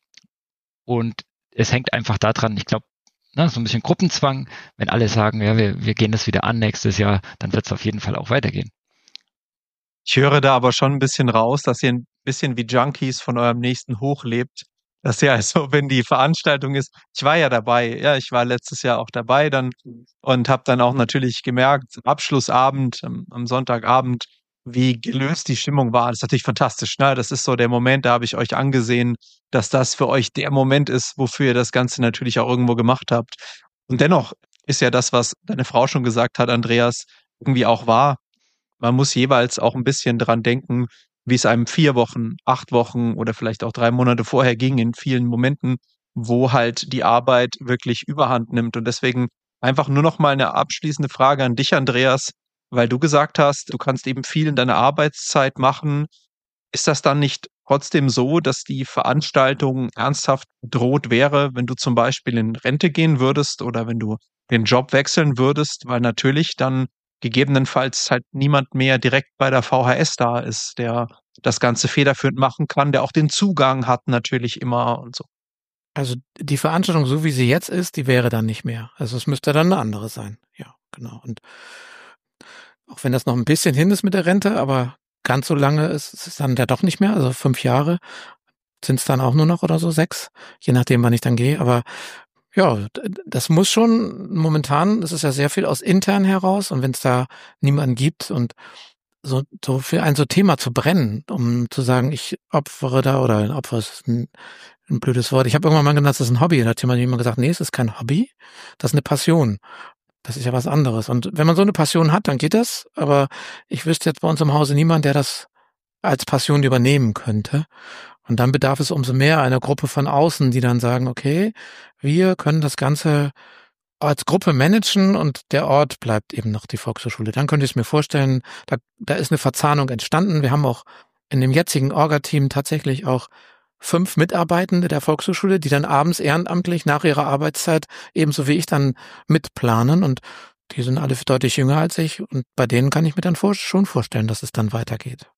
Und es hängt einfach daran, ich glaube, ne, so ein bisschen Gruppenzwang, wenn alle sagen, ja, wir, wir gehen das wieder an nächstes Jahr, dann wird es auf jeden Fall auch weitergehen. Ich höre da aber schon ein bisschen raus, dass ihr ein bisschen wie Junkies von eurem nächsten Hoch lebt. Dass ihr also, wenn die Veranstaltung ist, ich war ja dabei, ja, ich war letztes Jahr auch dabei dann und habe dann auch natürlich gemerkt, Abschlussabend, am, am Sonntagabend, wie gelöst die Stimmung war. Das ist natürlich fantastisch, ne? Das ist so der Moment, da habe ich euch angesehen, dass das für euch der Moment ist, wofür ihr das Ganze natürlich auch irgendwo gemacht habt. Und dennoch ist ja das, was deine Frau schon gesagt hat, Andreas, irgendwie auch wahr. Man muss jeweils auch ein bisschen dran denken, wie es einem vier Wochen, acht Wochen oder vielleicht auch drei Monate vorher ging in vielen Momenten, wo halt die Arbeit wirklich Überhand nimmt. Und deswegen einfach nur noch mal eine abschließende Frage an dich, Andreas, weil du gesagt hast, du kannst eben viel in deiner Arbeitszeit machen. Ist das dann nicht trotzdem so, dass die Veranstaltung ernsthaft bedroht wäre, wenn du zum Beispiel in Rente gehen würdest oder wenn du den Job wechseln würdest? Weil natürlich dann gegebenenfalls halt niemand mehr direkt bei der V H S da ist, der das Ganze federführend machen kann, der auch den Zugang hat natürlich immer und so. Also die Veranstaltung, so wie sie jetzt ist, die wäre dann nicht mehr. Also es müsste dann eine andere sein. Ja, genau. Und auch wenn das noch ein bisschen hin ist mit der Rente, aber ganz so lange ist es dann ja doch nicht mehr. Also fünf Jahre sind es dann auch nur noch oder so sechs, je nachdem, wann ich dann gehe. Aber ja, das muss schon momentan, es ist ja sehr viel aus intern heraus und wenn es da niemanden gibt und so, so für ein so Thema zu brennen, um zu sagen, ich opfere da oder ein Opfer ist ein, ein blödes Wort. Ich habe irgendwann mal genannt, das ist ein Hobby. Da hat jemand immer gesagt, nee, es ist kein Hobby, das ist eine Passion. Das ist ja was anderes. Und wenn man so eine Passion hat, dann geht das. Aber ich wüsste jetzt bei uns im Hause niemand, der das als Passion übernehmen könnte. Und dann bedarf es umso mehr einer Gruppe von außen, die dann sagen, okay, wir können das Ganze als Gruppe managen und der Ort bleibt eben noch die Volkshochschule. Dann könnte ich es mir vorstellen, da, da ist eine Verzahnung entstanden. Wir haben auch in dem jetzigen Orga-Team tatsächlich auch fünf Mitarbeitende der Volkshochschule, die dann abends ehrenamtlich nach ihrer Arbeitszeit ebenso wie ich dann mitplanen und die sind alle deutlich jünger als ich und bei denen kann ich mir dann vor, schon vorstellen, dass es dann weitergeht.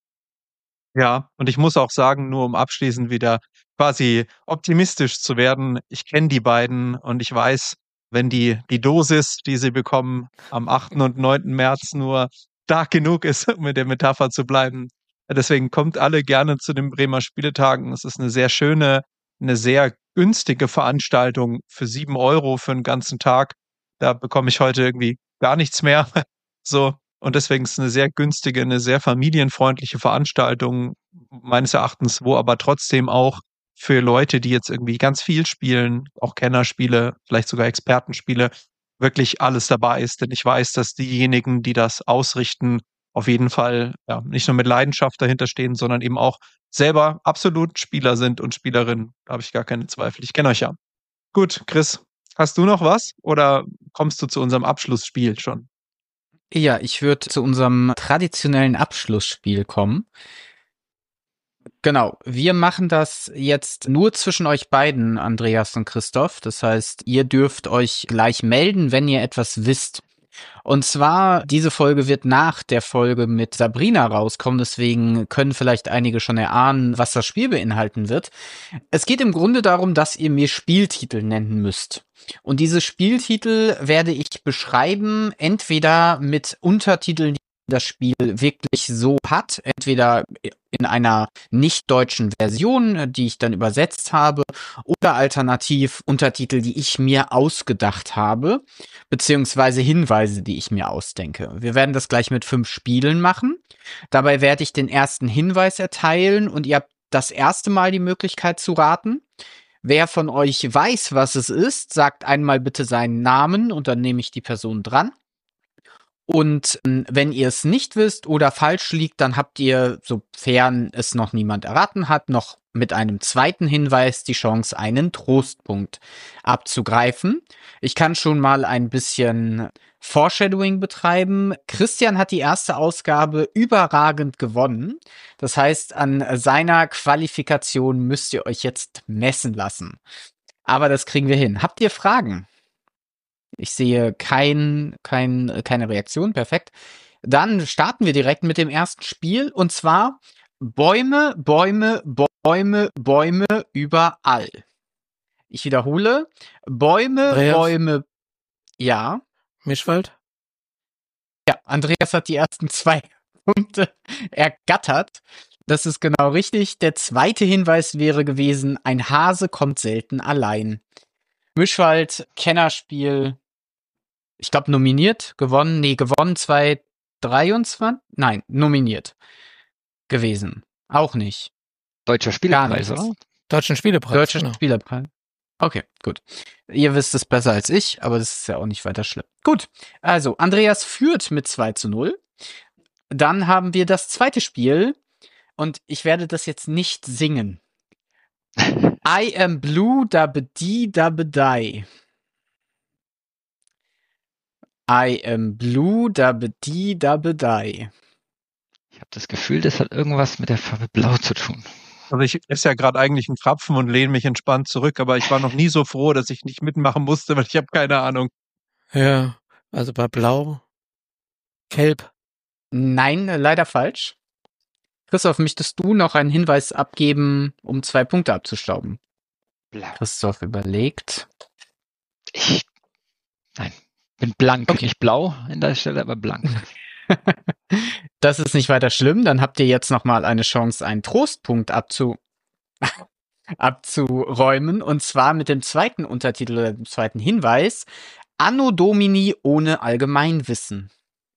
Ja, und ich muss auch sagen, nur um abschließend wieder quasi optimistisch zu werden, ich kenne die beiden und ich weiß, wenn die, die Dosis, die sie bekommen, am achten und neunten März nur stark genug ist, um mit der Metapher zu bleiben. Deswegen kommt alle gerne zu den Bremer Spieletagen. Es ist eine sehr schöne, eine sehr günstige Veranstaltung für sieben Euro für einen ganzen Tag. Da bekomme ich heute irgendwie gar nichts mehr. So. Und deswegen ist es eine sehr günstige, eine sehr familienfreundliche Veranstaltung, meines Erachtens, wo aber trotzdem auch für Leute, die jetzt irgendwie ganz viel spielen, auch Kennerspiele, vielleicht sogar Expertenspiele, wirklich alles dabei ist. Denn ich weiß, dass diejenigen, die das ausrichten, auf jeden Fall ja, nicht nur mit Leidenschaft dahinter stehen, sondern eben auch selber absolut Spieler sind und Spielerinnen. Da habe ich gar keine Zweifel. Ich kenne euch ja. Gut, Chris, hast du noch was oder kommst du zu unserem Abschlussspiel schon? Ja, ich würde zu unserem traditionellen Abschlussspiel kommen. Genau, wir machen das jetzt nur zwischen euch beiden, Andreas und Christoph. Das heißt, ihr dürft euch gleich melden, wenn ihr etwas wisst. Und zwar, diese Folge wird nach der Folge mit Sabrina rauskommen, deswegen können vielleicht einige schon erahnen, was das Spiel beinhalten wird. Es geht im Grunde darum, dass ihr mir Spieltitel nennen müsst. Und diese Spieltitel werde ich beschreiben, entweder mit Untertiteln, die das Spiel wirklich so hat, entweder in einer nicht deutschen Version, die ich dann übersetzt habe, oder alternativ Untertitel, die ich mir ausgedacht habe, beziehungsweise Hinweise, die ich mir ausdenke. Wir werden das gleich mit fünf Spielen machen. Dabei werde ich den ersten Hinweis erteilen und ihr habt das erste Mal die Möglichkeit zu raten. Wer von euch weiß, was es ist, sagt einmal bitte seinen Namen und dann nehme ich die Person dran. Und äh, wenn ihr es nicht wisst oder falsch liegt, dann habt ihr, sofern es noch niemand erraten hat, noch mit einem zweiten Hinweis die Chance, einen Trostpunkt abzugreifen. Ich kann schon mal ein bisschen Foreshadowing betreiben. Christian hat die erste Ausgabe überragend gewonnen. Das heißt, an seiner Qualifikation müsst ihr euch jetzt messen lassen. Aber das kriegen wir hin. Habt ihr Fragen? Ich sehe kein, kein, keine Reaktion. Perfekt. Dann starten wir direkt mit dem ersten Spiel. Und zwar Bäume, Bäume, Bäume, Bäume überall. Ich wiederhole. Bäume, Andreas? Bäume. Ja. Mischwald? Ja, Andreas hat die ersten zwei Punkte ergattert. Das ist genau richtig. Der zweite Hinweis wäre gewesen, ein Hase kommt selten allein. Mischwald, Kennerspiel, ich glaube nominiert, gewonnen, nee, gewonnen zwanzig dreiundzwanzig, nein, nominiert gewesen. Auch nicht. Deutscher Spielepreis, nichts. oder? Deutschen Spielepreis. Deutscher genau. Spielerpreis. Okay, gut. Ihr wisst es besser als ich, aber das ist ja auch nicht weiter schlimm. Gut, also Andreas führt mit zwei zu null. Dann haben wir das zweite Spiel und ich werde das jetzt nicht singen. I am blue, dabedi, dabedei. I am blue, dabedi, dabedei. Ich habe das Gefühl, das hat irgendwas mit der Farbe Blau zu tun. Also ich esse ja gerade eigentlich einen Krapfen und lehne mich entspannt zurück, aber ich war noch nie so froh, dass ich nicht mitmachen musste, weil ich habe keine Ahnung. Ja, also bei Blau. Kelb. Nein, leider falsch. Christoph, möchtest du noch einen Hinweis abgeben, um zwei Punkte abzustauben? Blau. Christoph überlegt. Ich, nein, bin blank. Okay. Nicht blau in der Stelle, aber blank. Das ist nicht weiter schlimm. Dann habt ihr jetzt nochmal eine Chance, einen Trostpunkt abzu abzuräumen. Und zwar mit dem zweiten Untertitel oder dem zweiten Hinweis. Anno Domini ohne Allgemeinwissen.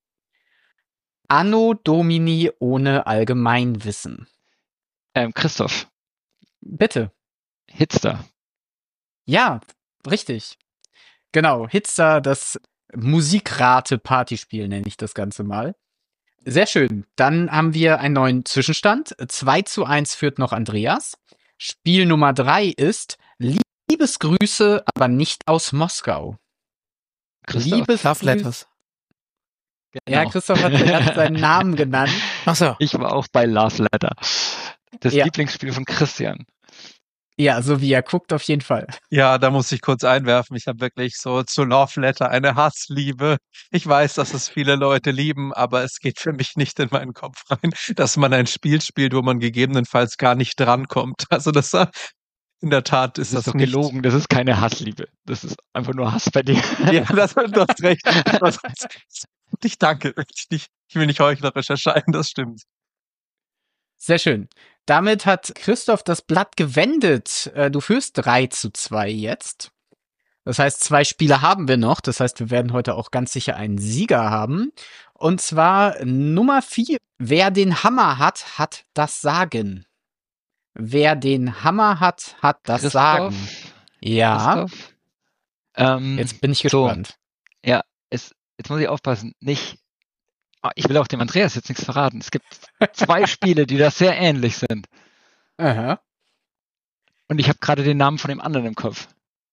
Anno Domini ohne Allgemeinwissen. Ähm, Christoph, Bitte. Hitster. Ja, richtig. Genau, Hitster, das Musikrate-Partyspiel nenne ich das Ganze mal. Sehr schön. Dann haben wir einen neuen Zwischenstand. zwei zu eins führt noch Andreas. Spiel Nummer drei ist Liebesgrüße, aber nicht aus Moskau. Christoph. Liebes Love Letters. Ja, Genau. Christoph hat gerade seinen Namen genannt. Ach so. Ich war auch bei Love Letter. Das Ja. Lieblingsspiel von Christian. Ja, so wie er guckt, auf jeden Fall. Ja, da muss ich kurz einwerfen. Ich habe wirklich so zu Love Letter eine Hassliebe. Ich weiß, dass es viele Leute lieben, aber es geht für mich nicht in meinen Kopf rein, dass man ein Spiel spielt, wo man gegebenenfalls gar nicht drankommt. Also das in der Tat ist Das das, ist doch nicht. gelogen. Das ist keine Hassliebe. Das ist einfach nur Hass bei dir. Ja, das, du hast recht. Das, ich danke. Ich, nicht, ich will nicht heuchlerisch erscheinen, das stimmt. Sehr schön. Damit hat Christoph das Blatt gewendet. Äh, Du führst drei zu zwei jetzt. Das heißt, zwei Spiele haben wir noch. Das heißt, wir werden heute auch ganz sicher einen Sieger haben. Und zwar Nummer vier. Wer den Hammer hat, hat das Sagen. Wer den Hammer hat, hat das Christoph, Sagen. Ja, Christoph. Ähm, jetzt bin ich so. gespannt. Ja, es, jetzt muss ich aufpassen. Nicht. Ah, Ich will auch dem Andreas jetzt nichts verraten. Es gibt zwei Spiele, die da sehr ähnlich sind. Aha. Und ich habe gerade den Namen von dem anderen im Kopf.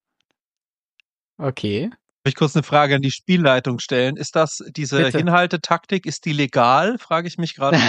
Okay. Darf ich kurz eine Frage an die Spielleitung stellen? Ist das diese Bitte. Hinhaltetaktik, ist die legal? Frage ich mich gerade.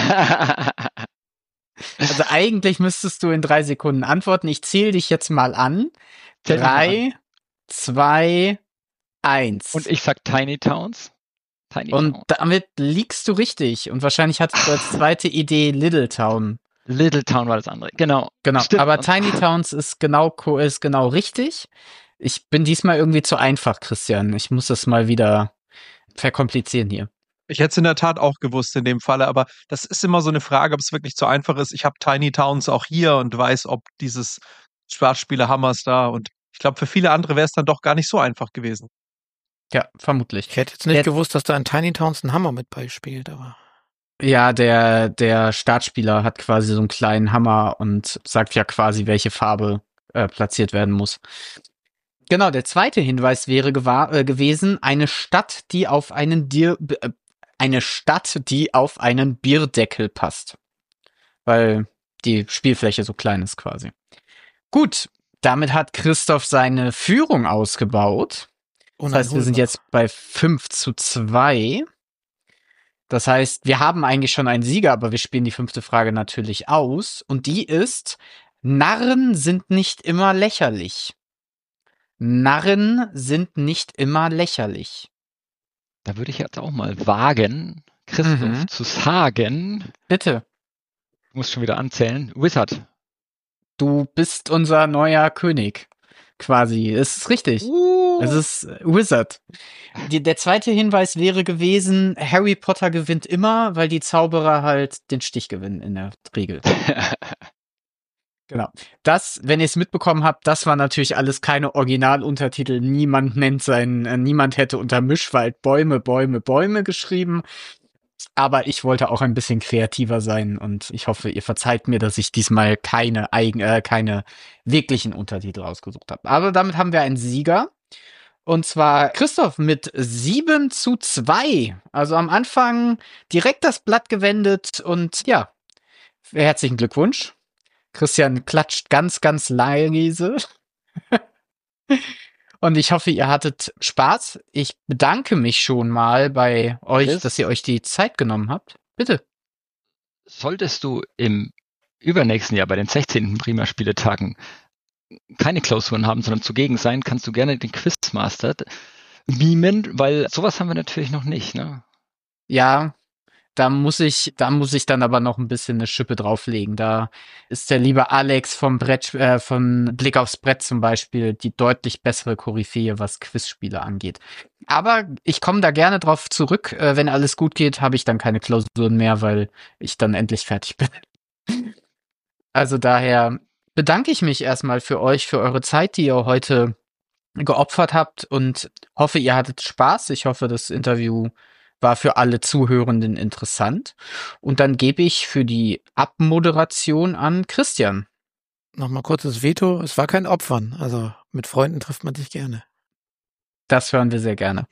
Also eigentlich müsstest du in drei Sekunden antworten. Ich zähle dich jetzt mal an. Zähl dich mal Drei, zwei, eins. Und ich sag Tiny Towns. Tiny Und Town. damit liegst du richtig. Und wahrscheinlich hattest du als zweite Idee Little Town. Little Town war das andere. Genau. Genau. Stimmt. Aber Tiny Towns ist genau, ko- ist genau richtig. Ich bin diesmal irgendwie zu einfach, Christian. Ich muss das mal wieder verkomplizieren hier. Ich hätte es in der Tat auch gewusst in dem Falle, aber das ist immer so eine Frage, ob es wirklich zu einfach ist. Ich habe Tiny Towns auch hier und weiß, ob dieses Schwarzspieler Hammers da und ich glaube, für viele andere wäre es dann doch gar nicht so einfach gewesen. Ja, vermutlich. Ich hätte jetzt nicht Der- gewusst, dass da in Tiny Towns ein Hammer mit beispielt, aber. Ja, der, der Startspieler hat quasi so einen kleinen Hammer und sagt ja quasi, welche Farbe äh, platziert werden muss. Genau, der zweite Hinweis wäre gewa- äh, gewesen, eine Stadt, die auf einen Dir äh, eine Stadt, die auf einen Bierdeckel passt. Weil die Spielfläche so klein ist quasi. Gut, damit hat Christoph seine Führung ausgebaut. Das heißt, wir sind jetzt bei fünf zu zwei. Das heißt, wir haben eigentlich schon einen Sieger, aber wir spielen die fünfte Frage natürlich aus. Und die ist, Narren sind nicht immer lächerlich. Narren sind nicht immer lächerlich. Da würde ich jetzt auch mal wagen, Christoph Mhm. zu sagen. Bitte, Du musst schon wieder anzählen. Wizard. du bist unser neuer König. Quasi. Es ist richtig. Es ist äh, Wizard. Die, der zweite Hinweis wäre gewesen, Harry Potter gewinnt immer, weil die Zauberer halt den Stich gewinnen in der Regel. Genau. Das, wenn ihr es mitbekommen habt, das war natürlich alles keine Originaluntertitel. Niemand nennt seinen, äh, niemand hätte unter Mischwald Bäume, Bäume, Bäume geschrieben. Aber ich wollte auch ein bisschen kreativer sein und ich hoffe, ihr verzeiht mir, dass ich diesmal keine eigen, äh, keine wirklichen Untertitel ausgesucht habe. Aber damit haben wir einen Sieger. Und zwar Christoph mit sieben zu zwei. Also am Anfang direkt das Blatt gewendet und ja, herzlichen Glückwunsch. Christian klatscht ganz, ganz leise. Und ich hoffe, ihr hattet Spaß. Ich bedanke mich schon mal bei euch, Chris? dass ihr euch die Zeit genommen habt. Bitte. Solltest du im übernächsten Jahr bei den sechzehnten Prima Spieletagen keine Klausuren haben, sondern zugegen sein, kannst du gerne den Quizmaster mimen, weil sowas haben wir natürlich noch nicht, ne? Ja, da muss ich, da muss ich dann aber noch ein bisschen eine Schippe drauflegen. Da ist der liebe Alex vom Brett, äh, von Blick aufs Brett zum Beispiel die deutlich bessere Koryphäe, was Quizspiele angeht. Aber ich komme da gerne drauf zurück. Äh, wenn alles gut geht, habe ich dann keine Klausuren mehr, weil ich dann endlich fertig bin. Also daher bedanke ich mich erstmal für euch, für eure Zeit, die ihr heute geopfert habt und hoffe, ihr hattet Spaß. Ich hoffe, das Interview war für alle Zuhörenden interessant. Und dann gebe ich für die Abmoderation an Christian. Nochmal kurzes Veto. Es war kein Opfern. Also mit Freunden trifft man sich gerne. Das hören wir sehr gerne.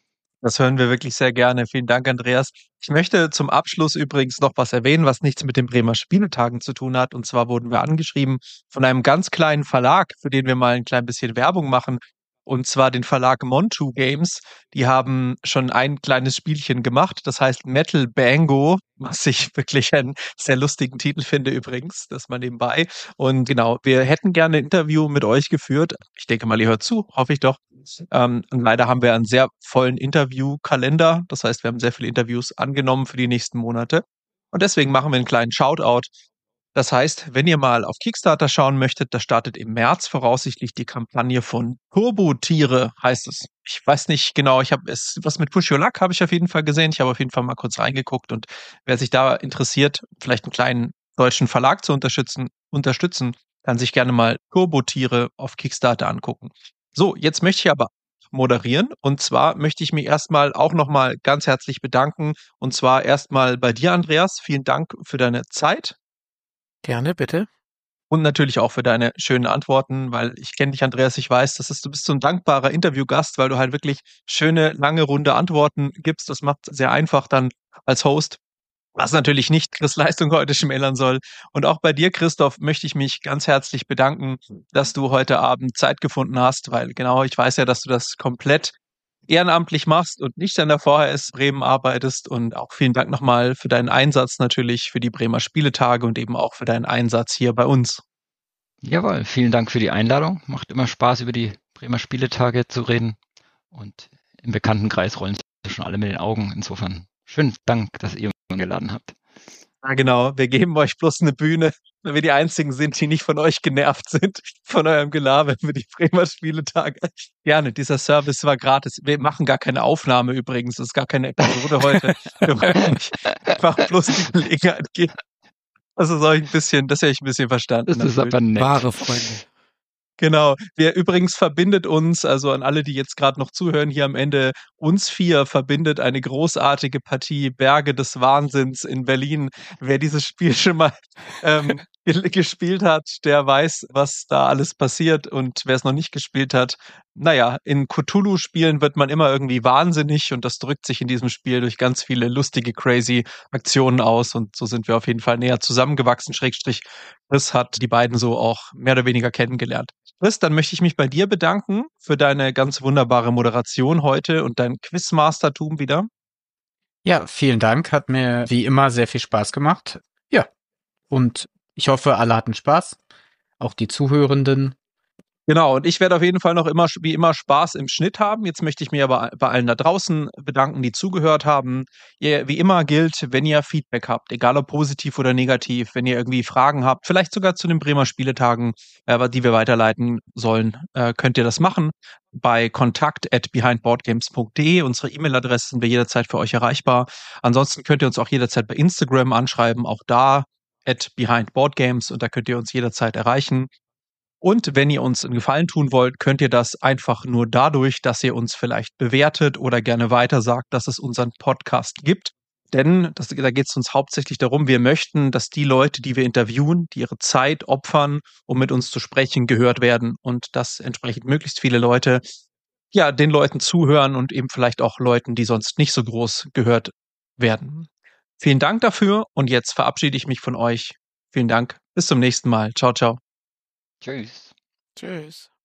Das hören wir wirklich sehr gerne. Vielen Dank, Andreas. Ich möchte zum Abschluss übrigens noch was erwähnen, was nichts mit den Bremer Spieletagen zu tun hat. Und zwar wurden wir angeschrieben von einem ganz kleinen Verlag, für den wir mal ein klein bisschen Werbung machen. Und zwar den Verlag Montu Games. Die haben schon ein kleines Spielchen gemacht. Das heißt Metal Bango, was ich wirklich einen sehr lustigen Titel finde übrigens. Das mal nebenbei. Und genau, wir hätten gerne ein Interview mit euch geführt. Ich denke mal, ihr hört zu, hoffe ich doch. Ähm, und leider haben wir einen sehr vollen Interviewkalender. Das heißt, wir haben sehr viele Interviews angenommen für die nächsten Monate. Und deswegen machen wir einen kleinen Shoutout. Das heißt, wenn ihr mal auf Kickstarter schauen möchtet, da startet im März voraussichtlich die Kampagne von Turbo-Tiere, heißt es. Ich weiß nicht genau, ich habe es, was mit Push Your Luck habe ich auf jeden Fall gesehen. Ich habe auf jeden Fall mal kurz reingeguckt und wer sich da interessiert, vielleicht einen kleinen deutschen Verlag zu unterstützen, unterstützen, kann sich gerne mal Turbo-Tiere auf Kickstarter angucken. So, jetzt möchte ich aber moderieren und zwar möchte ich mich erstmal auch nochmal ganz herzlich bedanken und zwar erstmal bei dir, Andreas. Vielen Dank für deine Zeit. Gerne, bitte. Und natürlich auch für deine schönen Antworten, weil ich kenne dich, Andreas, ich weiß, das ist, du bist so ein dankbarer Interviewgast, weil du halt wirklich schöne, lange, runde Antworten gibst. Das macht sehr einfach dann als Host, was natürlich nicht Chris' Leistung heute schmälern soll. Und auch bei dir, Christoph, möchte ich mich ganz herzlich bedanken, dass du heute Abend Zeit gefunden hast, weil genau, ich weiß ja, dass du das komplett ehrenamtlich machst und nicht an der V H S Bremen arbeitest. Und auch vielen Dank nochmal für deinen Einsatz natürlich für die Bremer Spieletage und eben auch für deinen Einsatz hier bei uns. Jawohl, vielen Dank für die Einladung. Macht immer Spaß, über die Bremer Spieletage zu reden. Und im Bekanntenkreis rollen sie schon alle mit den Augen. Insofern schönen Dank, dass ihr mich eingeladen habt. Ja, genau. Wir geben euch bloß eine Bühne, weil wir die Einzigen sind, die nicht von euch genervt sind, von eurem Gelaber für die Bremer Spieletage. Gerne, dieser Service war gratis. Wir machen gar keine Aufnahme übrigens. Das ist gar keine Episode heute. Wir wollen euch einfach bloß die Gelegenheit geben. Das ist euch ein bisschen, das hätte ich ein bisschen verstanden. Das ist natürlich. aber nett. Wahre Freunde. Genau. Wir übrigens verbindet uns, also an alle, die jetzt gerade noch zuhören, hier am Ende, uns vier verbindet eine großartige Partie Berge des Wahnsinns in Berlin. Wer dieses Spiel schon mal ähm, gespielt hat, der weiß, was da alles passiert. Und wer es noch nicht gespielt hat, naja, in Cthulhu-Spielen wird man immer irgendwie wahnsinnig und das drückt sich in diesem Spiel durch ganz viele lustige, crazy Aktionen aus. Und so sind wir auf jeden Fall näher zusammengewachsen. Schrägstrich, Chris hat die beiden so auch mehr oder weniger kennengelernt. Chris, dann möchte ich mich bei dir bedanken für deine ganz wunderbare Moderation heute und dein Quizmastertum wieder. Ja, vielen Dank. Hat mir wie immer sehr viel Spaß gemacht. Ja, und ich hoffe, alle hatten Spaß. Auch die Zuhörenden. Genau, und ich werde auf jeden Fall noch immer, wie immer, Spaß im Schnitt haben. Jetzt möchte ich mich aber bei allen da draußen bedanken, die zugehört haben. Ihr, wie immer gilt, wenn ihr Feedback habt, egal ob positiv oder negativ, wenn ihr irgendwie Fragen habt, vielleicht sogar zu den Bremer Spieletagen, äh, die wir weiterleiten sollen, äh, könnt ihr das machen. Bei kontakt at behindboardgames punkt de. Unsere E-Mail-Adresse sind wir jederzeit für euch erreichbar. Ansonsten könnt ihr uns auch jederzeit bei Instagram anschreiben, auch da at behindboardgames, und da könnt ihr uns jederzeit erreichen. Und wenn ihr uns einen Gefallen tun wollt, könnt ihr das einfach nur dadurch, dass ihr uns vielleicht bewertet oder gerne weitersagt, dass es unseren Podcast gibt. Denn das, da geht es uns hauptsächlich darum, wir möchten, dass die Leute, die wir interviewen, die ihre Zeit opfern, um mit uns zu sprechen, gehört werden. Und dass entsprechend möglichst viele Leute ja den Leuten zuhören und eben vielleicht auch Leuten, die sonst nicht so groß gehört werden. Vielen Dank dafür und jetzt verabschiede ich mich von euch. Vielen Dank. Bis zum nächsten Mal. Ciao, ciao. Tschüss. Tschüss.